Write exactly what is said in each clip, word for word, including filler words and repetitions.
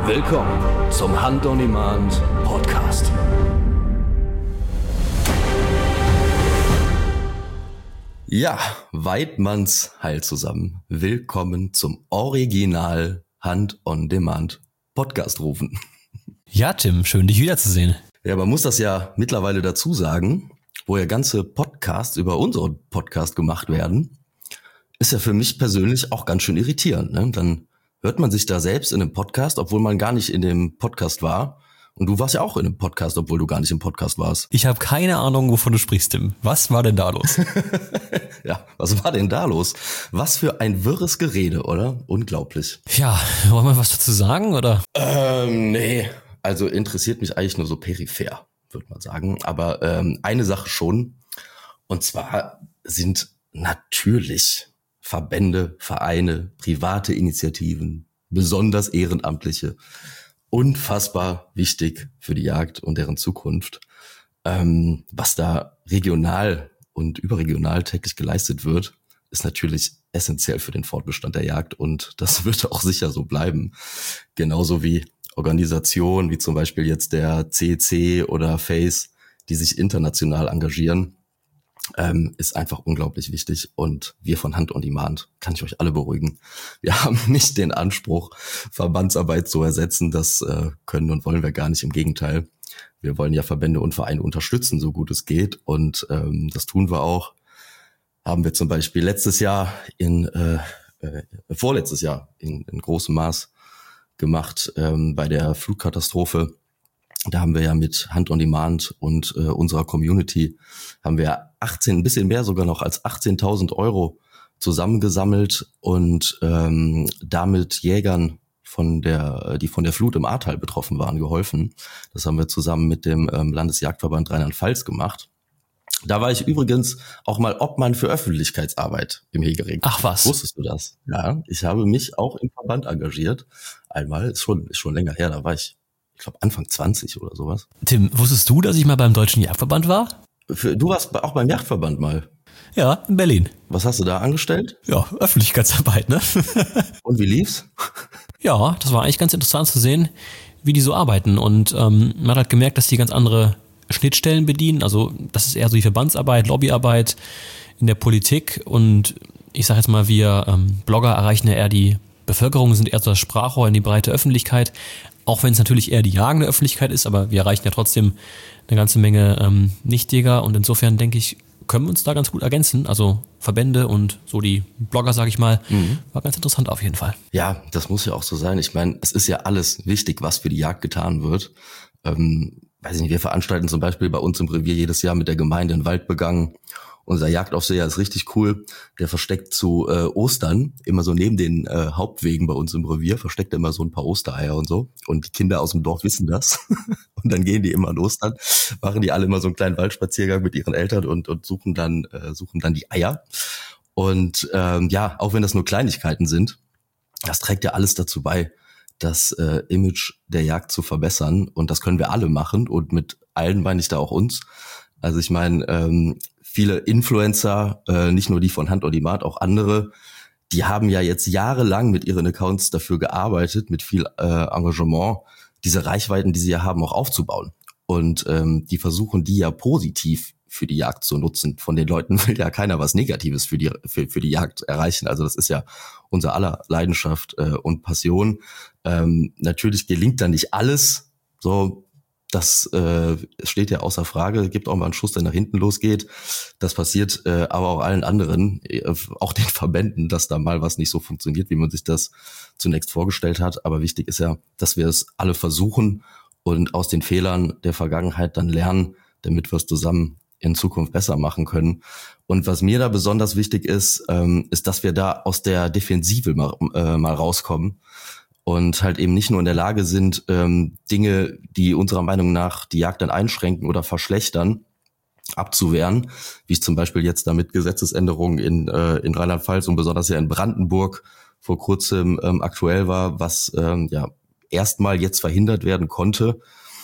Willkommen zum Hunt on Demand Podcast. Ja, Weidmanns Heil zusammen. Willkommen zum Original Hunt on Demand Podcast rufen. Ja, Tim, schön dich wiederzusehen. Ja, man muss das ja mittlerweile dazu sagen, wo ja ganze Podcasts über unseren Podcast gemacht werden, ist ja für mich persönlich auch ganz schön irritierend, ne? Dann hört man sich da selbst in einem Podcast, obwohl man gar nicht in dem Podcast war. Und du warst ja auch in einem Podcast, obwohl du gar nicht im Podcast warst. Ich habe keine Ahnung, wovon du sprichst, Tim. Was war denn da los? Ja, was war denn da los? Was für ein wirres Gerede, oder? Unglaublich. Ja, wollen wir was dazu sagen, oder? Ähm, nee. Also interessiert mich eigentlich nur so peripher, würde man sagen. Aber ähm, eine Sache schon. Und zwar sind natürlich Verbände, Vereine, private Initiativen, besonders Ehrenamtliche, unfassbar wichtig für die Jagd und deren Zukunft. Ähm, was da regional und überregional täglich geleistet wird, ist natürlich essentiell für den Fortbestand der Jagd und das wird auch sicher so bleiben. Genauso wie Organisationen, wie zum Beispiel jetzt der C C oder FACE, die sich international engagieren, ähm, ist einfach unglaublich wichtig. Und wir von Hunt on Demand, kann ich euch alle beruhigen, wir haben nicht den Anspruch, Verbandsarbeit zu ersetzen. Das äh, können und wollen wir gar nicht. Im Gegenteil, wir wollen ja Verbände und Vereine unterstützen, so gut es geht. Und ähm, das tun wir auch. Haben wir zum Beispiel letztes Jahr in, äh, äh, vorletztes Jahr in, in großem Maß gemacht ähm, bei der Flutkatastrophe. Da haben wir ja mit Hunt on Demand und äh, unserer Community haben wir achtzehn, ein bisschen mehr sogar noch als achtzehntausend Euro zusammengesammelt und ähm, damit Jägern von der, die von der Flut im Ahrtal betroffen waren, geholfen. Das haben wir zusammen mit dem ähm, Landesjagdverband Rheinland-Pfalz gemacht. Da war ich übrigens auch mal Obmann für Öffentlichkeitsarbeit im Hegering. Ach was. Wusstest du das? Ja, ich habe mich auch im Verband engagiert. Einmal, ist schon, ist schon länger her, da war ich, ich glaube Anfang zwanzig oder sowas. Tim, wusstest du, dass ich mal beim Deutschen Jagdverband war? Für, du warst auch beim Jagdverband mal. Ja, in Berlin. Was hast du da angestellt? Ja, Öffentlichkeitsarbeit, ne? Und wie lief's? Ja, das war eigentlich ganz interessant zu sehen, wie die so arbeiten. Und ähm, man hat halt gemerkt, dass die ganz andere Schnittstellen bedienen. Also das ist eher so die Verbandsarbeit, Lobbyarbeit in der Politik. Und ich sage jetzt mal, wir ähm, Blogger erreichen ja eher die Bevölkerung, sind eher so das Sprachrohr in die breite Öffentlichkeit. Auch wenn es natürlich eher die jagende Öffentlichkeit ist, aber wir erreichen ja trotzdem eine ganze Menge ähm, Nichtjäger. Und insofern denke ich, können wir uns da ganz gut ergänzen. Also Verbände und so die Blogger, sage ich mal, mhm. war ganz interessant auf jeden Fall. Ja, das muss ja auch so sein. Ich meine, es ist ja alles wichtig, was für die Jagd getan wird. Ähm, weiß ich nicht, wir veranstalten zum Beispiel bei uns im Revier jedes Jahr mit der Gemeinde einen Waldbegang. Unser Jagdaufseher ist richtig cool. Der versteckt zu äh, Ostern immer so neben den äh, Hauptwegen bei uns im Revier, versteckt er immer so ein paar Ostereier und so. Und die Kinder aus dem Dorf wissen das. Und dann gehen die immer an Ostern, machen die alle immer so einen kleinen Waldspaziergang mit ihren Eltern und, und suchen dann äh, suchen dann die Eier. Und ähm, ja, auch wenn das nur Kleinigkeiten sind, das trägt ja alles dazu bei, das äh, Image der Jagd zu verbessern. Und das können wir alle machen. Und mit allen meine ich da auch uns. Also ich meine, ähm, viele Influencer, äh, nicht nur die von Hunt on Demand, auch andere, die haben ja jetzt jahrelang mit ihren Accounts dafür gearbeitet, mit viel äh, Engagement, diese Reichweiten, die sie ja haben, auch aufzubauen. Und ähm, die versuchen, die ja positiv für die Jagd zu nutzen. Von den Leuten will ja keiner was Negatives für die für, für die Jagd erreichen. Also das ist ja unser aller Leidenschaft äh, und Passion. Ähm, natürlich gelingt da nicht alles, so. Das äh, steht ja außer Frage. Gibt auch mal einen Schuss, der nach hinten losgeht. Das passiert äh, aber auch allen anderen, äh, auch den Verbänden, dass da mal was nicht so funktioniert, wie man sich das zunächst vorgestellt hat. Aber wichtig ist ja, dass wir es alle versuchen und aus den Fehlern der Vergangenheit dann lernen, damit wir es zusammen in Zukunft besser machen können. Und was mir da besonders wichtig ist, ähm, ist, dass wir da aus der Defensive mal, äh, mal rauskommen. Und halt eben nicht nur in der Lage sind, ähm, Dinge, die unserer Meinung nach die Jagd dann einschränken oder verschlechtern, abzuwehren, wie es zum Beispiel jetzt da mit Gesetzesänderungen in, äh, in Rheinland-Pfalz und besonders ja in Brandenburg vor kurzem ähm, aktuell war, was ähm, ja erstmal jetzt verhindert werden konnte.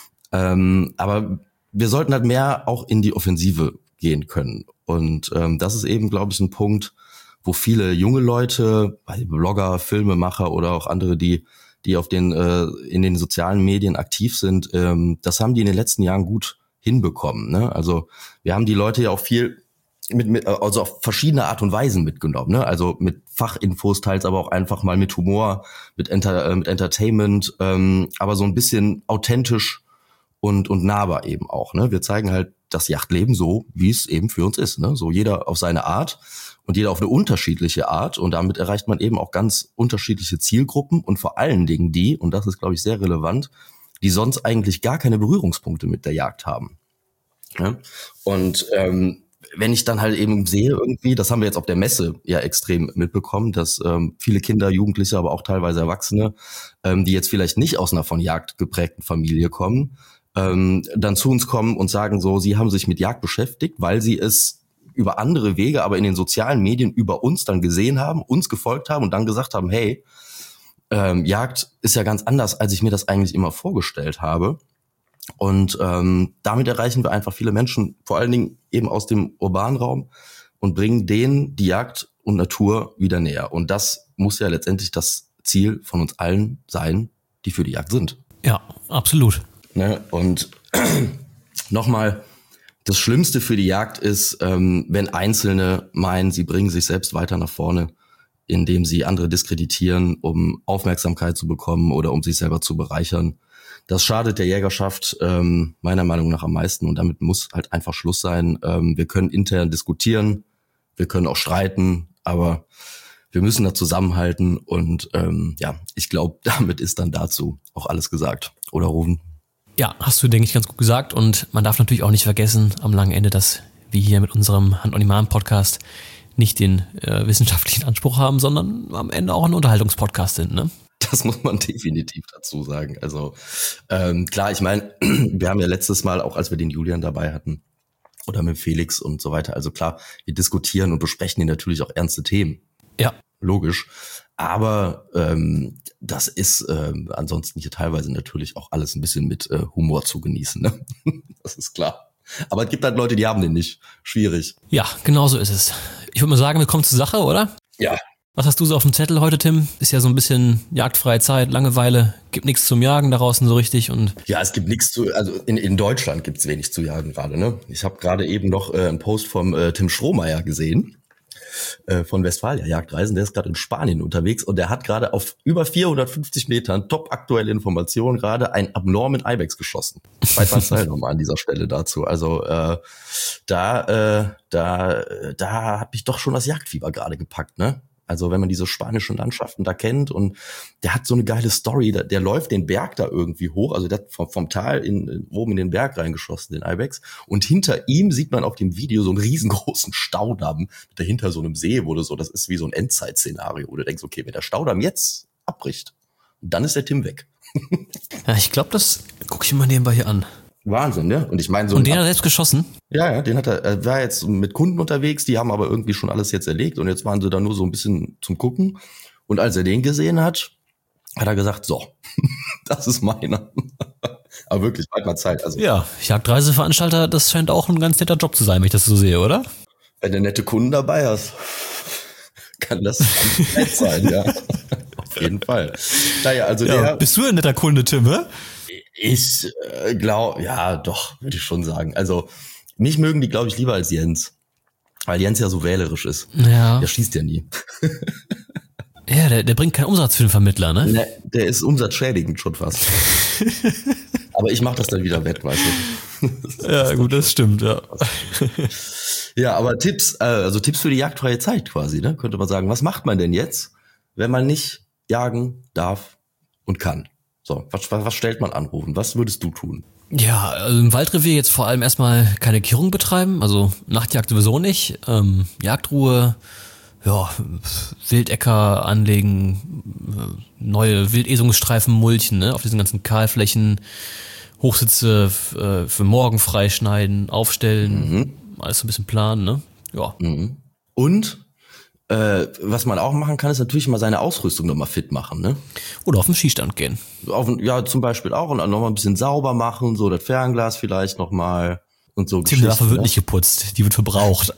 Ähm, aber wir sollten halt mehr auch in die Offensive gehen können. Und ähm, das ist eben, glaube ich, ein Punkt, wo viele junge Leute, Blogger, Filmemacher oder auch andere, die die auf den äh, in den sozialen Medien aktiv sind, ähm, das haben die in den letzten Jahren gut hinbekommen. Ne? Also wir haben die Leute ja auch viel mit, mit also auf verschiedene Art und Weisen mitgenommen. Ne? Also mit Fachinfos, teils aber auch einfach mal mit Humor, mit, Enter, äh, mit Entertainment, ähm, aber so ein bisschen authentisch und und nahbar eben auch. Ne? Wir zeigen halt das Yachtleben so, wie es eben für uns ist. Ne? So jeder auf seine Art und jeder auf eine unterschiedliche Art. Und damit erreicht man eben auch ganz unterschiedliche Zielgruppen und vor allen Dingen die, und das ist, glaube ich, sehr relevant, die sonst eigentlich gar keine Berührungspunkte mit der Jagd haben. Ja? Und ähm, wenn ich dann halt eben sehe irgendwie, das haben wir jetzt auf der Messe ja extrem mitbekommen, dass ähm, viele Kinder, Jugendliche, aber auch teilweise Erwachsene, ähm, die jetzt vielleicht nicht aus einer von Jagd geprägten Familie kommen, ähm, dann zu uns kommen und sagen so, sie haben sich mit Jagd beschäftigt, weil sie es über andere Wege, aber in den sozialen Medien über uns dann gesehen haben, uns gefolgt haben und dann gesagt haben, hey, ähm, Jagd ist ja ganz anders, als ich mir das eigentlich immer vorgestellt habe. Und ähm, damit erreichen wir einfach viele Menschen, vor allen Dingen eben aus dem urbanen Raum und bringen denen die Jagd und Natur wieder näher. Und das muss ja letztendlich das Ziel von uns allen sein, die für die Jagd sind. Ja, absolut. Ne? Und nochmal, das Schlimmste für die Jagd ist, ähm, wenn Einzelne meinen, sie bringen sich selbst weiter nach vorne, indem sie andere diskreditieren, um Aufmerksamkeit zu bekommen oder um sich selber zu bereichern. Das schadet der Jägerschaft ähm, meiner Meinung nach am meisten und damit muss halt einfach Schluss sein. Ähm, wir können intern diskutieren, wir können auch streiten, aber wir müssen da zusammenhalten und ähm, ja, ich glaube, damit ist dann dazu auch alles gesagt. Oder Ruven? Ja, hast du, denke ich, ganz gut gesagt und man darf natürlich auch nicht vergessen am langen Ende, dass wir hier mit unserem Hand-on-Demand-Podcast nicht den äh, wissenschaftlichen Anspruch haben, sondern am Ende auch ein Unterhaltungspodcast sind, ne? Das muss man definitiv dazu sagen. Also ähm, klar, ich meine, wir haben ja letztes Mal, auch als wir den Julian dabei hatten, oder mit Felix und so weiter, also klar, wir diskutieren und besprechen hier natürlich auch ernste Themen. Ja. Logisch. Aber ähm, das ist ähm, ansonsten hier teilweise natürlich auch alles ein bisschen mit äh, Humor zu genießen. Ne? Das ist klar. Aber es gibt halt Leute, die haben den nicht. Schwierig. Ja, genau so ist es. Ich würde mal sagen, wir kommen zur Sache, oder? Ja. Was hast du so auf dem Zettel heute, Tim? Ist ja so ein bisschen jagdfreie Zeit, Langeweile, gibt nichts zum Jagen da draußen so richtig und ja, es gibt nichts zu, also in, in Deutschland gibt's wenig zu jagen gerade, ne? Ich habe gerade eben noch äh, einen Post vom äh, Tim Schrohmeier gesehen, äh, von Westfalia Jagdreisen, der ist gerade in Spanien unterwegs und der hat gerade auf über vierhundertfünfzig Metern, top aktuelle Informationen, gerade einen abnormen Ibex geschossen. Zweiter Teil nochmal an dieser Stelle dazu. Also äh, da, äh, da, da hat mich doch schon das Jagdfieber gerade gepackt, ne? Also wenn man diese spanischen Landschaften da kennt und der hat so eine geile Story, der, der läuft den Berg da irgendwie hoch, also der hat vom, vom Tal in, in, oben in den Berg reingeschossen, den Ibex, und hinter ihm sieht man auf dem Video so einen riesengroßen Staudamm dahinter so einem See, wo du so, das ist wie so ein Endzeit-Szenario, wo du denkst, okay, wenn der Staudamm jetzt abbricht, dann ist der Tim weg. Ja, ich glaube, das gucke ich mir mal nebenbei hier an. Wahnsinn, ne? Und ich meine so. Und den hat er selbst geschossen? Ja, ja, den hat er, er war jetzt mit Kunden unterwegs, die haben aber irgendwie schon alles jetzt erlegt und jetzt waren sie da nur so ein bisschen zum Gucken. Und als er den gesehen hat, hat er gesagt, so, das ist meiner. Aber wirklich, bald mal Zeit. Also, ja, Jagdreiseveranstalter, das scheint auch ein ganz netter Job zu sein, wenn ich das so sehe, oder? Wenn du nette Kunden dabei hast, kann das nett sein, ja. Auf jeden Fall. Naja, also ja, der. Bist du ein netter Kunde, Tim, hä? Ich äh, glaube, ja, doch, würde ich schon sagen. Also mich mögen die, glaube ich, lieber als Jens. Weil Jens ja so wählerisch ist. Ja. Der schießt ja nie. Ja, der, der bringt keinen Umsatz für den Vermittler, ne? Ne, der ist umsatzschädigend schon fast. Aber ich mache das dann wieder wett, weißt du. Ja, gut, das stimmt, ja. Ja, aber Tipps, äh, also Tipps für die jagdfreie Zeit quasi, ne? Könnte man sagen, was macht man denn jetzt, wenn man nicht jagen darf und kann? So, was, was, was stellt man an, Rufen? Was würdest du tun? Ja, also im Waldrevier jetzt vor allem erstmal keine Kehrung betreiben, also Nachtjagd sowieso nicht, ähm, Jagdruhe, ja, Wildäcker anlegen, neue Wildesungsstreifen mulchen, ne, auf diesen ganzen Kahlflächen, Hochsitze äh, für morgen freischneiden, aufstellen, mhm. alles so ein bisschen planen, ne, ja. Mhm. Und Äh, was man auch machen kann, ist natürlich mal seine Ausrüstung nochmal fit machen, ne? Oder auf den Skistand gehen. Auf, ja, zum Beispiel auch und dann nochmal ein bisschen sauber machen, so das Fernglas vielleicht nochmal und so. Die Waffe wird nicht geputzt, die wird verbraucht.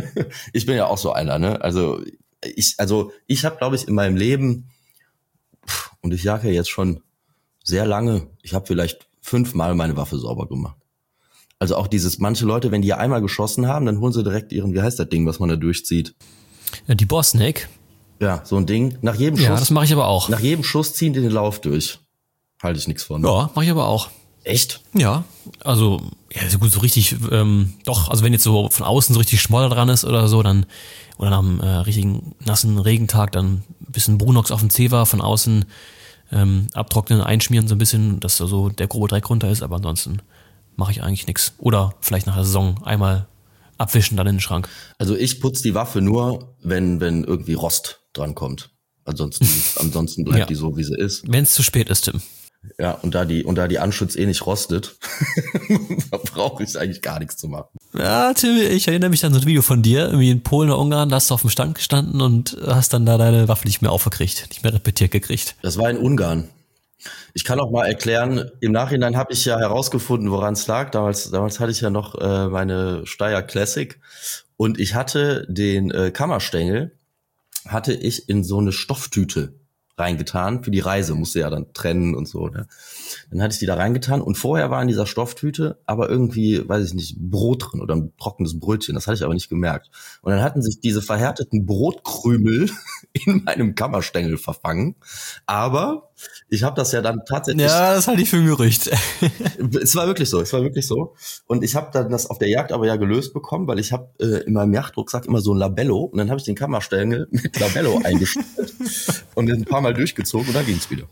Ich bin ja auch so einer, ne? Also ich, also ich habe, glaube ich, in meinem Leben Und ich jage ja jetzt schon sehr lange. Ich habe vielleicht fünfmal meine Waffe sauber gemacht. Also auch dieses, manche Leute, wenn die ja einmal geschossen haben, dann holen sie direkt ihren, wie heißt das Ding, was man da durchzieht? Ja, die Boss-Snake. Ja, so ein Ding. Nach jedem Schuss. Ja, das mache ich aber auch. Nach jedem Schuss ziehen die den Lauf durch. Halte ich nichts von. Ja, mache ich aber auch. Echt? Ja, also, ja, so gut, so richtig, ähm, doch, also wenn jetzt so von außen so richtig Schmodder dran ist oder so, dann, oder nach einem äh, richtigen nassen Regentag, dann ein bisschen Brunox auf dem Zewa von außen ähm, abtrocknen, einschmieren so ein bisschen, dass da so der grobe Dreck runter ist, aber ansonsten mache ich eigentlich nichts. Oder vielleicht nach der Saison einmal abwischen, dann in den Schrank. Also ich putze die Waffe nur, wenn wenn irgendwie Rost dran kommt. Ansonsten, ansonsten bleibt Ja. die so, wie sie ist. Wenn es zu spät ist, Tim. Ja, und da die und da die Anschütz eh nicht rostet, da brauche ich eigentlich gar nichts zu machen. Ja, Tim, ich erinnere mich an so ein Video von dir, irgendwie in Polen oder Ungarn, da hast du auf dem Stand gestanden und hast dann da deine Waffe nicht mehr aufgekriegt, nicht mehr repetiert gekriegt. Das war in Ungarn. Ich kann auch mal erklären, im Nachhinein habe ich ja herausgefunden, woran es lag. Damals, damals hatte ich ja noch äh, meine Steyr Classic und ich hatte den äh, Kammerstängel, hatte ich in so eine Stofftüte reingetan für die Reise, musste ja dann trennen und so. Ne? Dann hatte ich die da reingetan und vorher war in dieser Stofftüte aber irgendwie, weiß ich nicht, Brot drin oder ein trockenes Brötchen, das hatte ich aber nicht gemerkt. Und dann hatten sich diese verhärteten Brotkrümel in meinem Kammerstängel verfangen, aber ich habe das ja dann tatsächlich... Ja, das halte ich für ein Gerücht. Es war wirklich so, es war wirklich so. Und ich habe dann das auf der Jagd aber ja gelöst bekommen, weil ich habe äh, in meinem Yachtrucksack immer so ein Labello und dann habe ich den Kammerstängel mit Labello eingestellt und ein paar Mal durchgezogen und dann ging's wieder.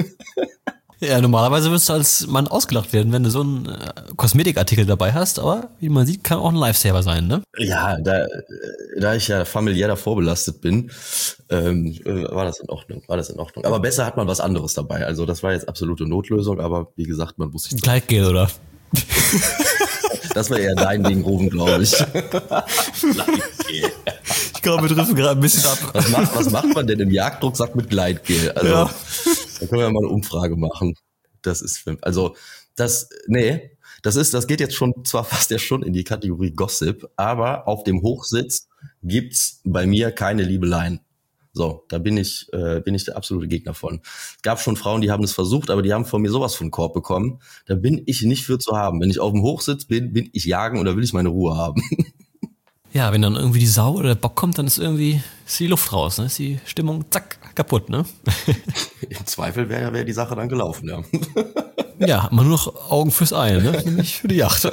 Ja, normalerweise wirst du als Mann ausgelacht werden, wenn du so einen äh, Kosmetikartikel dabei hast, aber wie man sieht, kann auch ein Lifesaver sein, ne? Ja, da, da ich ja familiär davor belastet bin, ähm, war das in Ordnung, war das in Ordnung. Aber besser hat man was anderes dabei. Also das war jetzt absolute Notlösung, aber wie gesagt, man muss sich... Gleitgel, oder? Das war eher dein Ding, Rufen, glaube ich. Ich glaube, wir driften gerade ein bisschen ab. Was macht, was macht man denn im Jagdrucksack mit Gleitgel? Also, Ja. da können wir ja mal eine Umfrage machen. Das ist, also, das, nee, das ist, das geht jetzt schon zwar fast ja schon in die Kategorie Gossip, aber auf dem Hochsitz gibt's bei mir keine Liebeleien. So, da bin ich, äh, bin ich der absolute Gegner von. Gab schon Frauen, die haben es versucht, aber die haben von mir sowas von Korb bekommen. Da bin ich nicht für zu haben. Wenn ich auf dem Hochsitz bin, bin ich jagen oder will ich meine Ruhe haben. Ja, wenn dann irgendwie die Sau oder der Bock kommt, dann ist irgendwie ist die Luft raus, ne? Ist die Stimmung zack kaputt, ne? Im Zweifel wäre wär die Sache dann gelaufen, ja. Ja, hat man nur noch Augen fürs Ei, ne? Nämlich für die Yacht.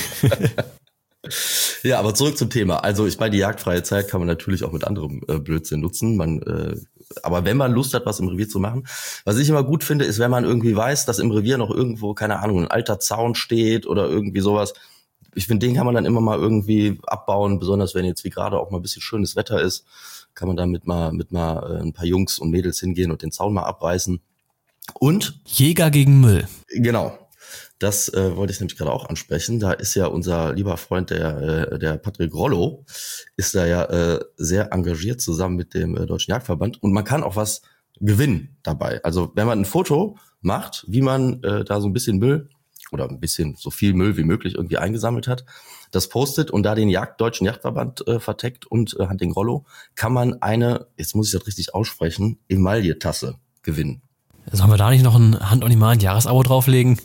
Ja, aber zurück zum Thema. Also ich meine, die jagdfreie Zeit kann man natürlich auch mit anderem äh, Blödsinn nutzen. Man, äh, aber wenn man Lust hat, was im Revier zu machen, was ich immer gut finde, ist, wenn man irgendwie weiß, dass im Revier noch irgendwo, keine Ahnung, ein alter Zaun steht oder irgendwie sowas. Ich finde, den kann man dann immer mal irgendwie abbauen, besonders wenn jetzt wie gerade auch mal ein bisschen schönes Wetter ist, kann man damit mal mit mal äh, ein paar Jungs und Mädels hingehen und den Zaun mal abreißen. Und Jäger gegen Müll. genau. Das äh, wollte ich nämlich gerade auch ansprechen. Da ist ja unser lieber Freund, der äh, der Patrick Rollo, ist da ja äh, sehr engagiert zusammen mit dem äh, Deutschen Jagdverband. Und man kann auch was gewinnen dabei. Also wenn man ein Foto macht, wie man äh, da so ein bisschen Müll oder ein bisschen so viel Müll wie möglich irgendwie eingesammelt hat, das postet und da den Jagd, Deutschen Jagdverband äh, verteckt und äh, Hunting Rollo, kann man eine, jetzt muss ich das richtig aussprechen, Emaille-Tasse gewinnen. Sollen wir da nicht noch ein Hand-on-Demand-Jahresabo drauflegen?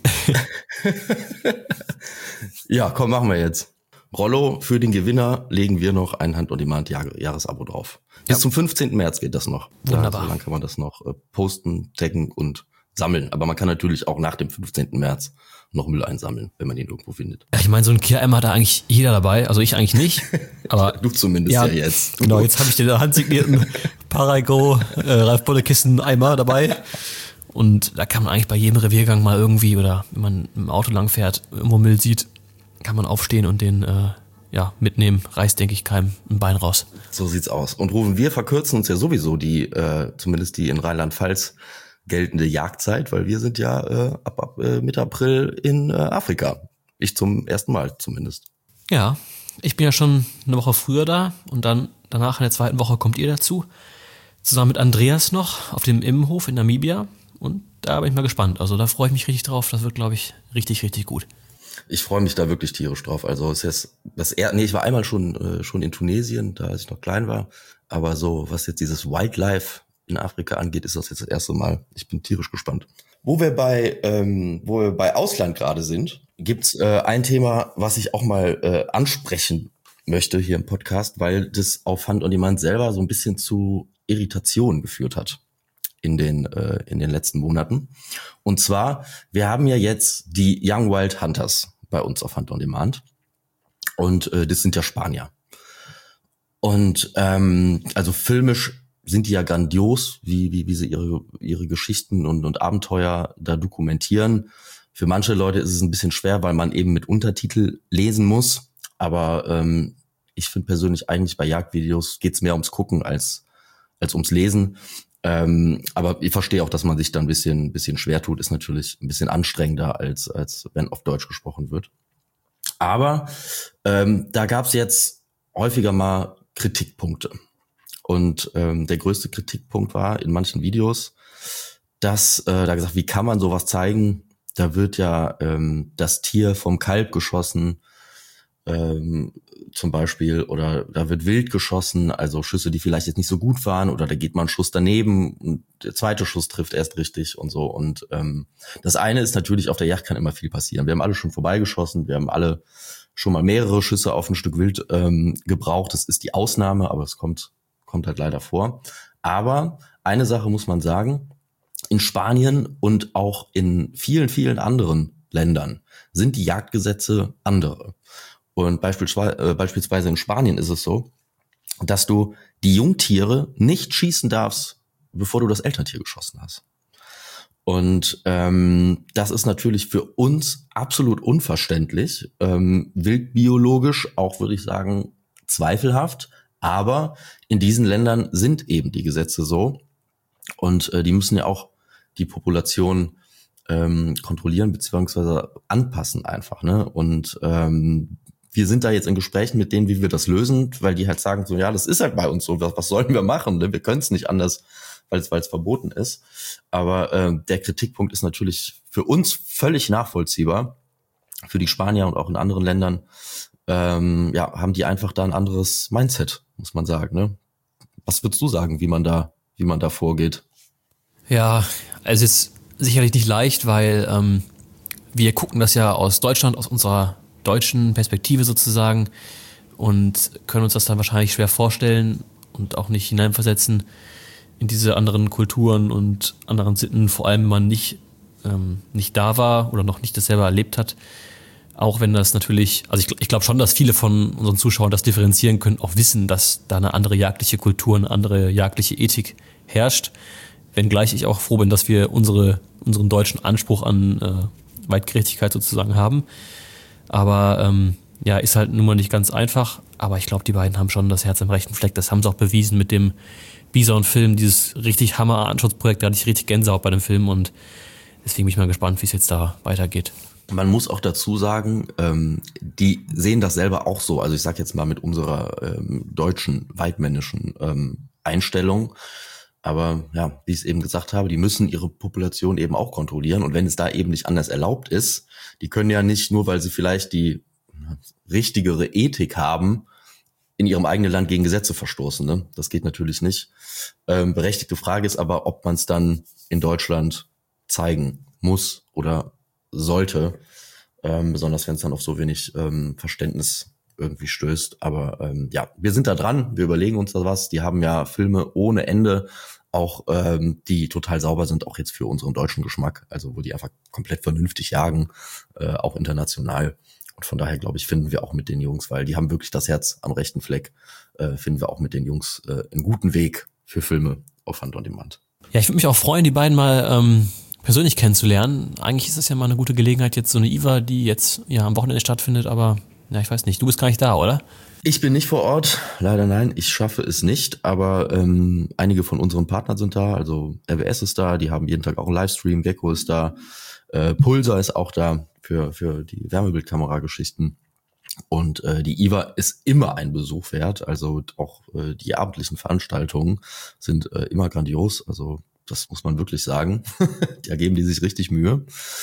Ja, komm, machen wir jetzt. Rollo, für den Gewinner legen wir noch ein Hand-on-Demand-Jahresabo drauf. Bis Ja. zum fünfzehnten März geht das noch. Wunderbar. Da, so lange kann man das noch äh, posten, taggen und sammeln. Aber man kann natürlich auch nach dem fünfzehnten März noch Müll einsammeln, wenn man ihn irgendwo findet. Ja, ich meine, so ein Kehr-Eimer hat da eigentlich jeder dabei. Also ich eigentlich nicht. Aber Du zumindest ja, jetzt. Genau, jetzt habe ich den handsignierten Parago äh, Ralf Bollekisten Eimer dabei. Und da kann man eigentlich bei jedem Reviergang mal irgendwie, oder wenn man im Auto lang fährt, irgendwo Müll sieht, kann man aufstehen und den äh, ja mitnehmen. Reißt, denke ich, keinem ein Bein raus. So sieht's aus. Und Rufen, wir verkürzen uns ja sowieso die, äh, zumindest die in Rheinland-Pfalz geltende Jagdzeit, weil wir sind ja äh, ab, ab äh, Mitte April in äh, Afrika. Ich zum ersten Mal zumindest. Ja, ich bin ja schon eine Woche früher da und dann danach in der zweiten Woche kommt ihr dazu. Zusammen mit Andreas noch auf dem Immenhof in Namibia. Und da bin ich mal gespannt. Also da freue ich mich richtig drauf. Das wird, glaube ich, richtig, richtig gut. Ich freue mich da wirklich tierisch drauf. Also es ist jetzt das er nee, ich war einmal schon äh, schon in Tunesien, da als ich noch klein war, aber so was jetzt dieses Wildlife in Afrika angeht, ist das jetzt das erste Mal. Ich bin tierisch gespannt. Wo wir bei, ähm, wo wir bei Ausland gerade sind, gibt's äh, ein Thema, was ich auch mal äh, ansprechen möchte hier im Podcast, weil das auf Hand on Demand selber so ein bisschen zu Irritationen geführt hat in den äh, in den letzten Monaten. Und zwar, wir haben ja jetzt die Young Wild Hunters bei uns auf Hand on Demand und äh, das sind ja Spanier. Und ähm, also filmisch sind die ja grandios, wie wie wie sie ihre ihre Geschichten und und Abenteuer da dokumentieren. Für manche Leute ist es ein bisschen schwer, weil man eben mit Untertitel lesen muss. Aber ähm, ich finde persönlich eigentlich bei Jagdvideos geht's mehr ums Gucken als als ums Lesen. Ähm, aber ich verstehe auch, dass man sich da ein bisschen ein bisschen schwer tut. Ist natürlich ein bisschen anstrengender als als wenn auf Deutsch gesprochen wird. Aber ähm, da gab's jetzt häufiger mal Kritikpunkte. Und ähm, der größte Kritikpunkt war in manchen Videos, dass äh, da gesagt, wie kann man sowas zeigen? Da wird ja ähm, das Tier vom Kalb geschossen, ähm, zum Beispiel, oder da wird wild geschossen, also Schüsse, die vielleicht jetzt nicht so gut waren, oder da geht mal ein Schuss daneben und der zweite Schuss trifft erst richtig und so. Und ähm, das eine ist natürlich, auf der Jagd kann immer viel passieren. Wir haben alle schon vorbeigeschossen, wir haben alle schon mal mehrere Schüsse auf ein Stück Wild ähm, gebraucht. Das ist die Ausnahme, aber es kommt kommt halt leider vor. Aber eine Sache muss man sagen, in Spanien und auch in vielen, vielen anderen Ländern sind die Jagdgesetze andere. Und beispielsweise, äh, beispielsweise in Spanien ist es so, dass du die Jungtiere nicht schießen darfst, bevor du das Elterntier geschossen hast. Und ähm, das ist natürlich für uns absolut unverständlich, ähm, wildbiologisch auch, würde ich sagen, zweifelhaft. Aber in diesen Ländern sind eben die Gesetze so und äh, die müssen ja auch die Population ähm, kontrollieren beziehungsweise anpassen einfach, ne? Und ähm, wir sind da jetzt in Gesprächen mit denen, wie wir das lösen, weil die halt sagen so, ja, das ist halt bei uns so, was, was sollen wir machen? Ne? Wir können es nicht anders, weil es weil es verboten ist. Aber äh, der Kritikpunkt ist natürlich für uns völlig nachvollziehbar, für die Spanier und auch in anderen Ländern. Ähm, ja, haben die einfach da ein anderes Mindset, muss man sagen, ne? Was würdest du sagen, wie man da, wie man da vorgeht? Ja, es ist sicherlich nicht leicht, weil ähm, wir gucken das ja aus Deutschland, aus unserer deutschen Perspektive sozusagen und können uns das dann wahrscheinlich schwer vorstellen und auch nicht hineinversetzen in diese anderen Kulturen und anderen Sitten, vor allem wenn man nicht, ähm, nicht da war oder noch nicht das selber erlebt hat. Auch wenn das natürlich, also ich, ich glaube schon, dass viele von unseren Zuschauern das differenzieren können, auch wissen, dass da eine andere jagdliche Kultur, eine andere jagdliche Ethik herrscht. Wenngleich ich auch froh bin, dass wir unsere, unseren deutschen Anspruch an äh, Weitgerechtigkeit sozusagen haben. Aber ähm, ja, ist halt nun mal nicht ganz einfach. Aber ich glaube, die beiden haben schon das Herz am rechten Fleck. Das haben sie auch bewiesen mit dem Bison-Film, dieses richtig Hammer-Anschutzprojekt. Da hatte ich richtig Gänsehaut bei dem Film und deswegen bin ich mal gespannt, wie es jetzt da weitergeht. Man muss auch dazu sagen, ähm, die sehen das selber auch so. Also ich sage jetzt mal mit unserer ähm, deutschen, weidmännischen ähm, Einstellung. Aber ja, wie ich es eben gesagt habe, die müssen ihre Population eben auch kontrollieren. Und wenn es da eben nicht anders erlaubt ist, die können ja nicht, nur weil sie vielleicht die richtigere Ethik haben, in ihrem eigenen Land gegen Gesetze verstoßen. Ne? Das geht natürlich nicht. Ähm, berechtigte Frage ist aber, ob man es dann in Deutschland zeigen muss oder sollte, ähm, besonders wenn es dann auf so wenig ähm, Verständnis irgendwie stößt. Aber ähm, ja, wir sind da dran, wir überlegen uns da was. Die haben ja Filme ohne Ende, auch ähm, die total sauber sind, auch jetzt für unseren deutschen Geschmack, also wo die einfach komplett vernünftig jagen, äh, auch international. Und von daher, glaube ich, finden wir auch mit den Jungs, weil die haben wirklich das Herz am rechten Fleck, äh, finden wir auch mit den Jungs äh, einen guten Weg für Filme auf Hand on Demand. Ja, ich würde mich auch freuen, die beiden mal ähm, persönlich kennenzulernen. Eigentlich ist es ja mal eine gute Gelegenheit, jetzt so eine I W A, die jetzt ja am Wochenende stattfindet, aber ja, ich weiß nicht, du bist gar nicht da, oder? Ich bin nicht vor Ort, leider nein, ich schaffe es nicht, aber ähm, einige von unseren Partnern sind da, also R W S ist da, die haben jeden Tag auch einen Livestream, Gecko ist da, äh, Pulsar ist auch da für für die Wärmebildkamera-Geschichten und äh, die I W A ist immer ein Besuch wert, also auch äh, die abendlichen Veranstaltungen sind äh, immer grandios, also das muss man wirklich sagen, da geben die sich richtig Mühe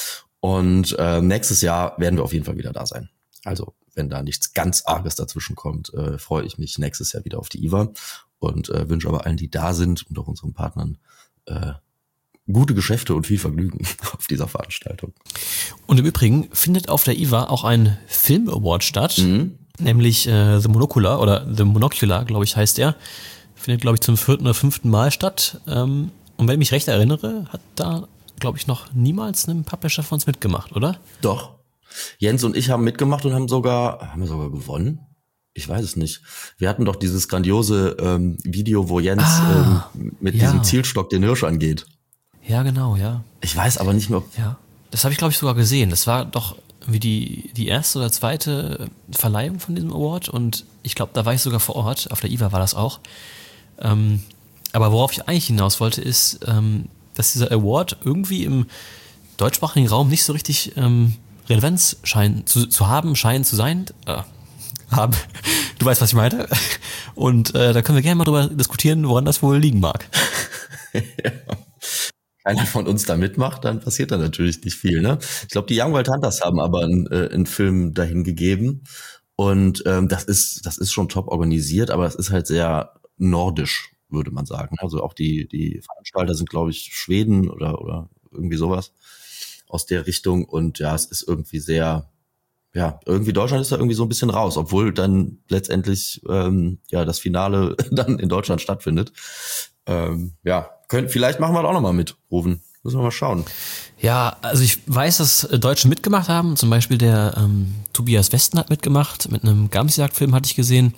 und äh, nächstes Jahr werden wir auf jeden Fall wieder da sein. Also wenn da nichts ganz Arges dazwischen kommt, äh, freue ich mich nächstes Jahr wieder auf die I W A. und äh, wünsche aber allen, die da sind und auch unseren Partnern äh, gute Geschäfte und viel Vergnügen auf dieser Veranstaltung. Und im Übrigen findet auf der I W A auch ein Film-Award statt, mhm. nämlich äh, The Monocular oder The Monocular, glaube ich, heißt er. Findet, glaube ich, zum vierten oder fünften Mal statt. Ähm, und wenn ich mich recht erinnere, hat da, glaube ich, noch niemals ein Publisher von uns mitgemacht, oder? Doch. Jens und ich haben mitgemacht und haben sogar, haben wir sogar gewonnen? Ich weiß es nicht. Wir hatten doch dieses grandiose ähm, Video, wo Jens ah, ähm, mit ja. diesem Zielstock den Hirsch angeht. Ja, genau, ja. Ich weiß aber nicht mehr, ob... Ja, das habe ich, glaube ich, sogar gesehen. Das war doch wie die, die erste oder zweite Verleihung von diesem Award und ich glaube, da war ich sogar vor Ort. Auf der I W A war das auch. Ähm, aber worauf ich eigentlich hinaus wollte, ist, ähm, dass dieser Award irgendwie im deutschsprachigen Raum nicht so richtig ähm, Relevanz scheint zu, zu haben, scheint zu sein. Äh, haben. Du weißt, was ich meine. Und äh, da können wir gerne mal drüber diskutieren, woran das wohl liegen mag. Ja. Einer von uns da mitmacht, dann passiert da natürlich nicht viel. Ne? Ich glaube, die Young Wild Hunters haben aber einen, äh, einen Film dahin gegeben. Und ähm, das ist das ist schon top organisiert, aber es ist halt sehr nordisch, würde man sagen. Also auch die die Veranstalter sind, glaube ich, Schweden oder oder irgendwie sowas aus der Richtung. Und ja, es ist irgendwie sehr, ja, irgendwie Deutschland ist da irgendwie so ein bisschen raus, obwohl dann letztendlich ähm, ja das Finale dann in Deutschland stattfindet. Ähm, ja, können, vielleicht machen wir da auch nochmal mit, Rufen. Müssen wir mal schauen. Ja, also ich weiß, dass Deutsche mitgemacht haben. Zum Beispiel der ähm, Tobias Westen hat mitgemacht. Mit einem Gamsjagd-Film hatte ich gesehen.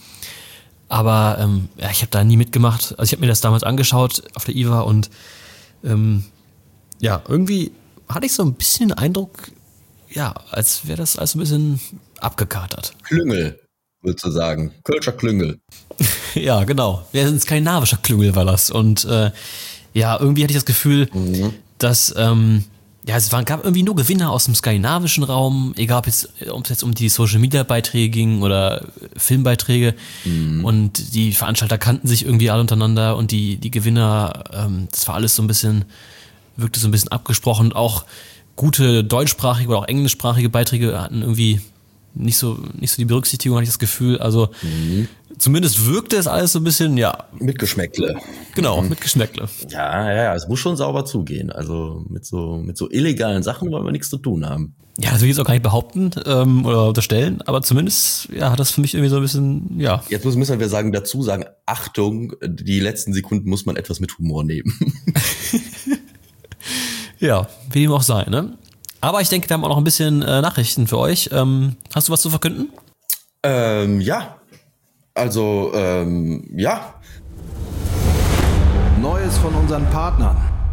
Aber ähm, ja, ich habe da nie mitgemacht. Also ich habe mir das damals angeschaut auf der I W A und ähm, ja, irgendwie hatte ich so ein bisschen den Eindruck, ja, als wäre das alles ein bisschen abgekatert. Klüngel, würdest du sagen. Kölscher Klüngel. Ja, genau. Ja, ein skandinavischer Klüngel war das. Und äh, ja, irgendwie hatte ich das Gefühl, mhm. dass ähm, ja, es waren, gab irgendwie nur Gewinner aus dem skandinavischen Raum, egal ob es jetzt, jetzt um die Social-Media-Beiträge ging oder Filmbeiträge. Mhm. Und die Veranstalter kannten sich irgendwie alle untereinander und die, die Gewinner, ähm, das war alles so ein bisschen, wirkte so ein bisschen abgesprochen. Auch gute deutschsprachige oder auch englischsprachige Beiträge hatten irgendwie nicht so, nicht so die Berücksichtigung, hatte ich das Gefühl. Also mhm. zumindest wirkte es alles so ein bisschen, ja. Mit Geschmäckle. Genau, mhm. mit Geschmäckle. Ja, ja, ja, es muss schon sauber zugehen. Also mit so, mit so illegalen Sachen wollen wir nichts zu tun haben. Ja, das will ich jetzt auch gar nicht behaupten ähm, oder unterstellen, aber zumindest ja, hat das für mich irgendwie so ein bisschen, ja. Jetzt müssen wir sagen, dazu sagen, Achtung, die letzten Sekunden muss man etwas mit Humor nehmen. Ja, wie dem auch sei, ne? Aber ich denke, wir haben auch noch ein bisschen äh, Nachrichten für euch. Ähm, hast du was zu verkünden? Ähm, ja. Also, ähm, ja. Neues von unseren Partnern.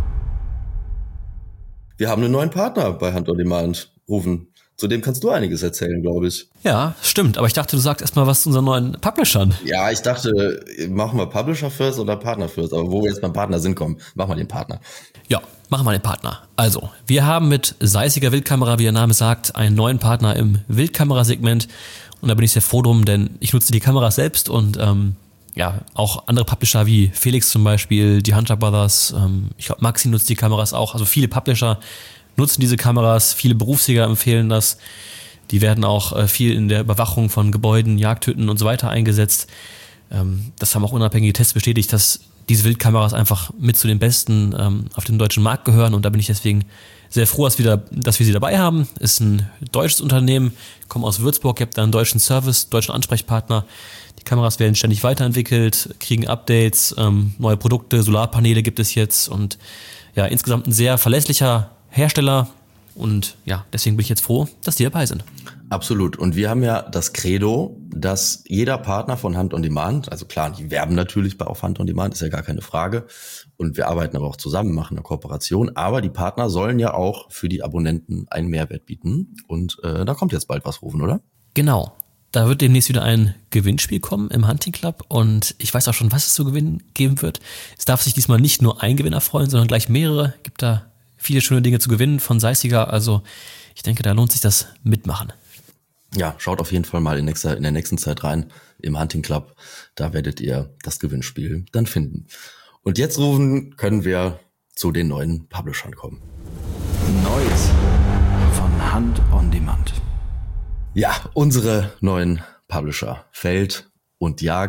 Wir haben einen neuen Partner bei Hunt on Demand, Rufen. Zu dem kannst du einiges erzählen, glaube ich. Ja, stimmt. Aber ich dachte, du sagst erstmal was zu unseren neuen Publishern. Ja, ich dachte, machen wir Publisher first oder Partner first. Aber wo wir jetzt beim Partner sind, kommen, machen wir den Partner. Ja, machen wir den Partner. Also, wir haben mit Seissiger Wildkamera, wie der Name sagt, einen neuen Partner im Wildkamerasegment. Und da bin ich sehr froh drum, denn ich nutze die Kameras selbst und ähm, ja, auch andere Publisher wie Felix zum Beispiel, die Hunter Brothers, ähm, ich glaube Maxi nutzt die Kameras auch. Also viele Publisher nutzen diese Kameras, viele Berufsjäger empfehlen das. Die werden auch äh, viel in der Überwachung von Gebäuden, Jagdhütten und so weiter eingesetzt. Ähm, das haben auch unabhängige Tests bestätigt, dass diese Wildkameras einfach mit zu den besten ähm, auf dem deutschen Markt gehören. Und da bin ich deswegen sehr froh, dass wir, da, dass wir sie dabei haben. Ist ein deutsches Unternehmen, ich komme aus Würzburg, ihr habt da einen deutschen Service, deutschen Ansprechpartner. Die Kameras werden ständig weiterentwickelt, kriegen Updates, ähm, neue Produkte, Solarpaneele gibt es jetzt. Und ja, insgesamt ein sehr verlässlicher Hersteller und ja, deswegen bin ich jetzt froh, dass die dabei sind. Absolut. Und wir haben ja das Credo, dass jeder Partner von Hunt on Demand, also klar, die werben natürlich bei auf Hunt on Demand, ist ja gar keine Frage. Und wir arbeiten aber auch zusammen, machen eine Kooperation. Aber die Partner sollen ja auch für die Abonnenten einen Mehrwert bieten. Und äh, da kommt jetzt bald was, Rufen, oder? Genau. Da wird demnächst wieder ein Gewinnspiel kommen im Hunting Club und ich weiß auch schon, was es zu gewinnen geben wird. Es darf sich diesmal nicht nur ein Gewinner freuen, sondern gleich mehrere. Gibt da viele schöne Dinge zu gewinnen von Seissiger. Also ich denke, da lohnt sich das Mitmachen. Ja, schaut auf jeden Fall mal in, nächster, in der nächsten Zeit rein im Hunting Club. Da werdet ihr das Gewinnspiel dann finden. Und jetzt, Rufen, können wir zu den neuen Publishern kommen. Neues von Hunt on Demand. Ja, unsere neuen Publisher Feld und Jagd.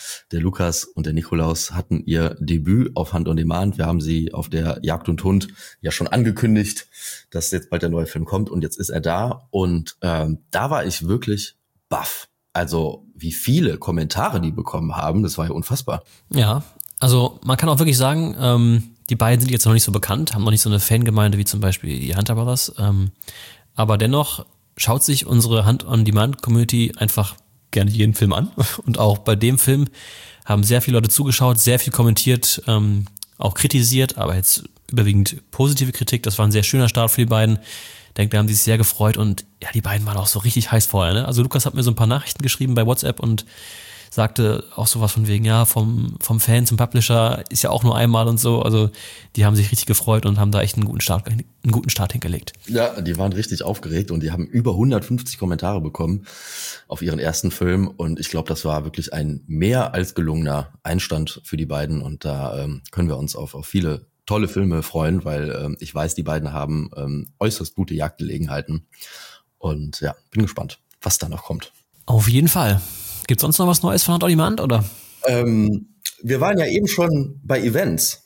Der Lukas und der Nikolaus hatten ihr Debüt auf Hand on Demand. Wir haben sie auf der Jagd und Hund ja schon angekündigt, dass jetzt bald der neue Film kommt und jetzt ist er da. Und ähm, da war ich wirklich baff. Also wie viele Kommentare die bekommen haben, das war ja unfassbar. Ja, also man kann auch wirklich sagen, ähm, die beiden sind jetzt noch nicht so bekannt, haben noch nicht so eine Fangemeinde wie zum Beispiel die Hunter Brothers. Ähm, aber dennoch schaut sich unsere Hand-on-Demand-Community einfach gerne jeden Film an. Und auch bei dem Film haben sehr viele Leute zugeschaut, sehr viel kommentiert, ähm, auch kritisiert, aber jetzt überwiegend positive Kritik. Das war ein sehr schöner Start für die beiden. Ich denke, da haben sie sich sehr gefreut und ja, die beiden waren auch so richtig heiß vorher. Ne? Also Lukas hat mir so ein paar Nachrichten geschrieben bei WhatsApp und sagte auch sowas von wegen, ja, vom, vom Fan zum Publisher ist ja auch nur einmal und so. Also die haben sich richtig gefreut und haben da echt einen guten Start, einen guten Start hingelegt. Ja, die waren richtig aufgeregt und die haben über hundertfünfzig Kommentare bekommen auf ihren ersten Film. Und ich glaube, das war wirklich ein mehr als gelungener Einstand für die beiden. Und da ähm, können wir uns auf, auf viele tolle Filme freuen, weil ähm, ich weiß, die beiden haben ähm, äußerst gute Jagdgelegenheiten. Und ja, bin gespannt, was da noch kommt. Auf jeden Fall. Gibt es sonst noch was Neues von Hand on Demand, oder? Ähm, wir waren ja eben schon bei Events.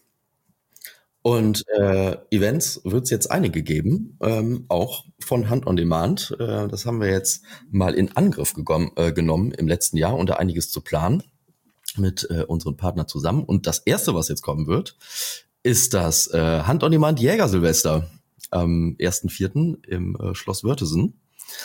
Und äh, Events wird es jetzt einige geben, ähm, auch von Hand on Demand. Äh, das haben wir jetzt mal in Angriff gekommen, äh, genommen im letzten Jahr, um da einiges zu planen mit äh, unseren Partnern zusammen. Und das erste, was jetzt kommen wird, ist das äh, Hand on Demand Jägersilvester am ersten vierten im äh, Schloss Wörthesen.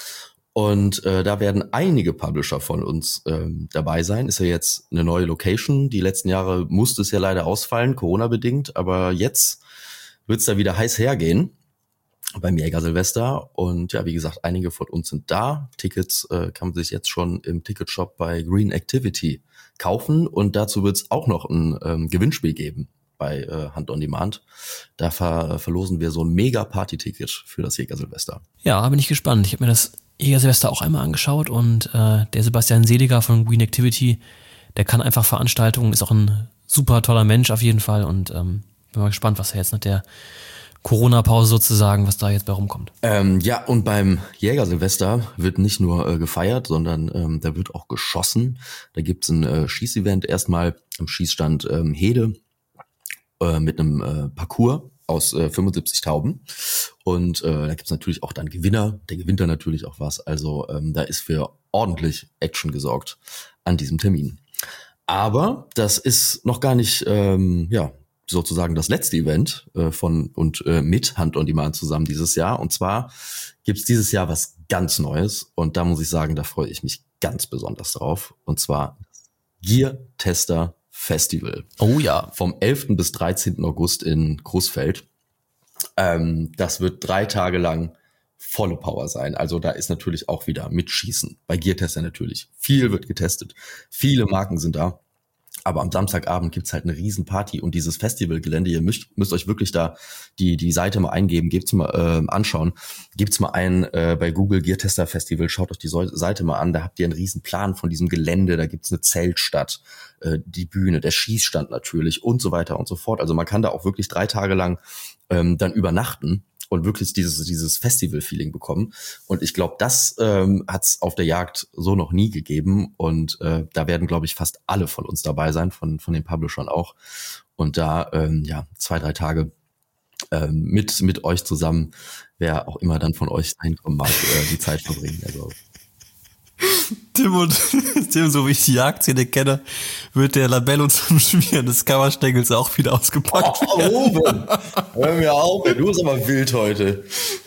Und äh, da werden einige Publisher von uns ähm, dabei sein. Ist ja jetzt eine neue Location. Die letzten Jahre musste es ja leider ausfallen, Corona-bedingt. Aber jetzt wird es da wieder heiß hergehen beim Jägersilvester. Und ja, wie gesagt, einige von uns sind da. Tickets äh, kann man sich jetzt schon im Ticketshop bei Green Activity kaufen. Und dazu wird es auch noch ein ähm, Gewinnspiel geben bei äh, Hand on Demand. Da ver- verlosen wir so ein Mega-Party-Ticket für das Jägersilvester. Ja, bin ich gespannt. Ich habe mir das Jägersilvester auch einmal angeschaut und äh, der Sebastian Seliger von Green Activity, der kann einfach Veranstaltungen, ist auch ein super toller Mensch auf jeden Fall und ähm, bin mal gespannt, was er jetzt nach der Corona-Pause sozusagen, was da jetzt bei rumkommt. Ähm, ja, und beim Jägersilvester wird nicht nur äh, gefeiert, sondern ähm, da wird auch geschossen. Da gibt's ein äh, Schießevent erstmal am Schießstand ähm, Hede äh, mit einem äh, Parcours aus äh, fünfundsiebzig Tauben. Und äh, da gibt's natürlich auch dann Gewinner. Der gewinnt dann natürlich auch was. Also ähm, da ist für ordentlich Action gesorgt an diesem Termin. Aber das ist noch gar nicht, ähm, ja, sozusagen das letzte Event äh, von und äh, mit Hand on Demand zusammen dieses Jahr. Und zwar gibt's dieses Jahr was ganz Neues. Und da muss ich sagen, da freue ich mich ganz besonders drauf. Und zwar Gear Tester Festival. Oh ja. Vom elften bis dreizehnten August in Großfeld. Ähm, das wird drei Tage lang volle Power sein. Also da ist natürlich auch wieder Mitschießen. Bei Gear Tester natürlich. Viel wird getestet. Viele Marken sind da. Aber am Samstagabend gibt's halt eine Riesenparty und dieses Festivalgelände, ihr müsst, müsst euch wirklich da die die Seite mal eingeben, gebt's mal äh, anschauen, gebt's mal ein äh, bei Google Gear Tester Festival, schaut euch die Seite mal an, da habt ihr einen riesen Plan von diesem Gelände, da gibt's eine Zeltstadt, äh, die Bühne, der Schießstand natürlich und so weiter und so fort. Also man kann da auch wirklich drei Tage lang ähm, dann übernachten und wirklich dieses dieses Festival-Feeling bekommen. Und ich glaube, das ähm, hat es auf der Jagd so noch nie gegeben. Und äh, da werden, glaube ich, fast alle von uns dabei sein, von von den Publishern auch. Und da, ähm, ja, zwei, drei Tage ähm, mit mit euch zusammen, wer auch immer dann von euch reinkommen mag, äh, die Zeit verbringen. Also Tim und Tim, so wie ich die Jagdszene kenne, wird der Labello zum Schmieren des Kammerstängels auch wieder ausgepackt. Oh, Ruben, hör mir auf, du bist aber wild heute.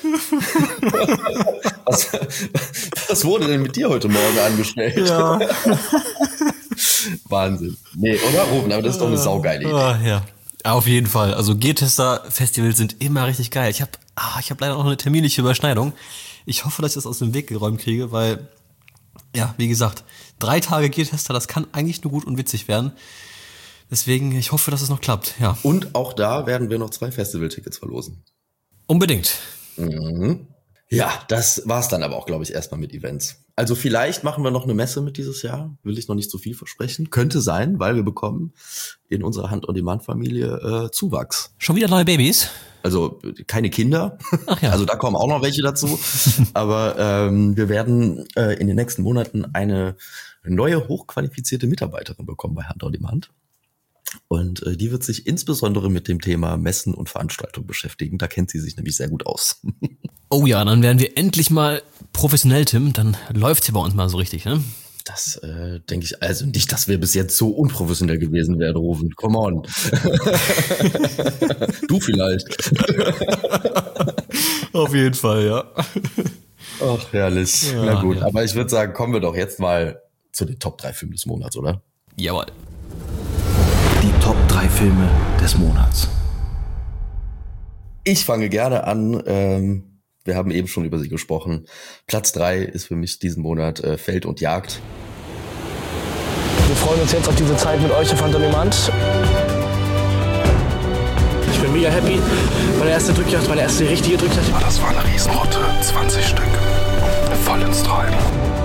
Was, was wurde denn mit dir heute Morgen angestellt? Ja. Wahnsinn. Nee, oder Ruben, aber das ist doch eine saugeile Idee. Ah, ja. Auf jeden Fall. Also Gear-Tester-Festivals sind immer richtig geil. Ich habe ah, ich hab leider noch eine terminliche Überschneidung. Ich hoffe, dass ich das aus dem Weg geräumt kriege, weil ja, wie gesagt, drei Tage Gear-Tester, das kann eigentlich nur gut und witzig werden. Deswegen, ich hoffe, dass es noch klappt, ja. Und auch da werden wir noch zwei Festival-Tickets verlosen. Unbedingt. Mhm. Ja, das war's dann aber auch, glaube ich, erstmal mit Events. Also vielleicht machen wir noch eine Messe mit dieses Jahr. Will ich noch nicht so viel versprechen. Könnte sein, weil wir bekommen in unserer Hand-on-Demand-Familie äh, Zuwachs. Schon wieder neue Babys? Also keine Kinder, Ach ja. Also da kommen auch noch welche dazu. Aber ähm, wir werden äh, in den nächsten Monaten eine neue hochqualifizierte Mitarbeiterin bekommen bei Hand on Demand. Und äh, die wird sich insbesondere mit dem Thema Messen und Veranstaltungen beschäftigen. Da kennt sie sich nämlich sehr gut aus. Oh ja, dann werden wir endlich mal professionell, Tim. Dann läuft's hier bei uns mal so richtig, ne? Das äh, denke ich, also nicht, dass wir bis jetzt so unprofessionell gewesen wären, Rufen. Come on. Du vielleicht. Auf jeden Fall, ja. Ach, herrlich. Ja, na gut, ja. Aber ich würde sagen, kommen wir doch jetzt mal zu den Top drei Filmen des Monats, oder? Jawohl. Die Top drei Filme des Monats. Ich fange gerne an. Ähm, wir haben eben schon über sie gesprochen. Platz drei ist für mich diesen Monat äh, Feld und Jagd. Wir freuen uns jetzt auf diese Zeit mit euch auf Hand on Demand. Ich bin mega happy. Meine erste Drückjagd, meine erste richtige Drückjagd. Oh, das war eine Riesenrotte. zwanzig Stück. Voll ins Treiben.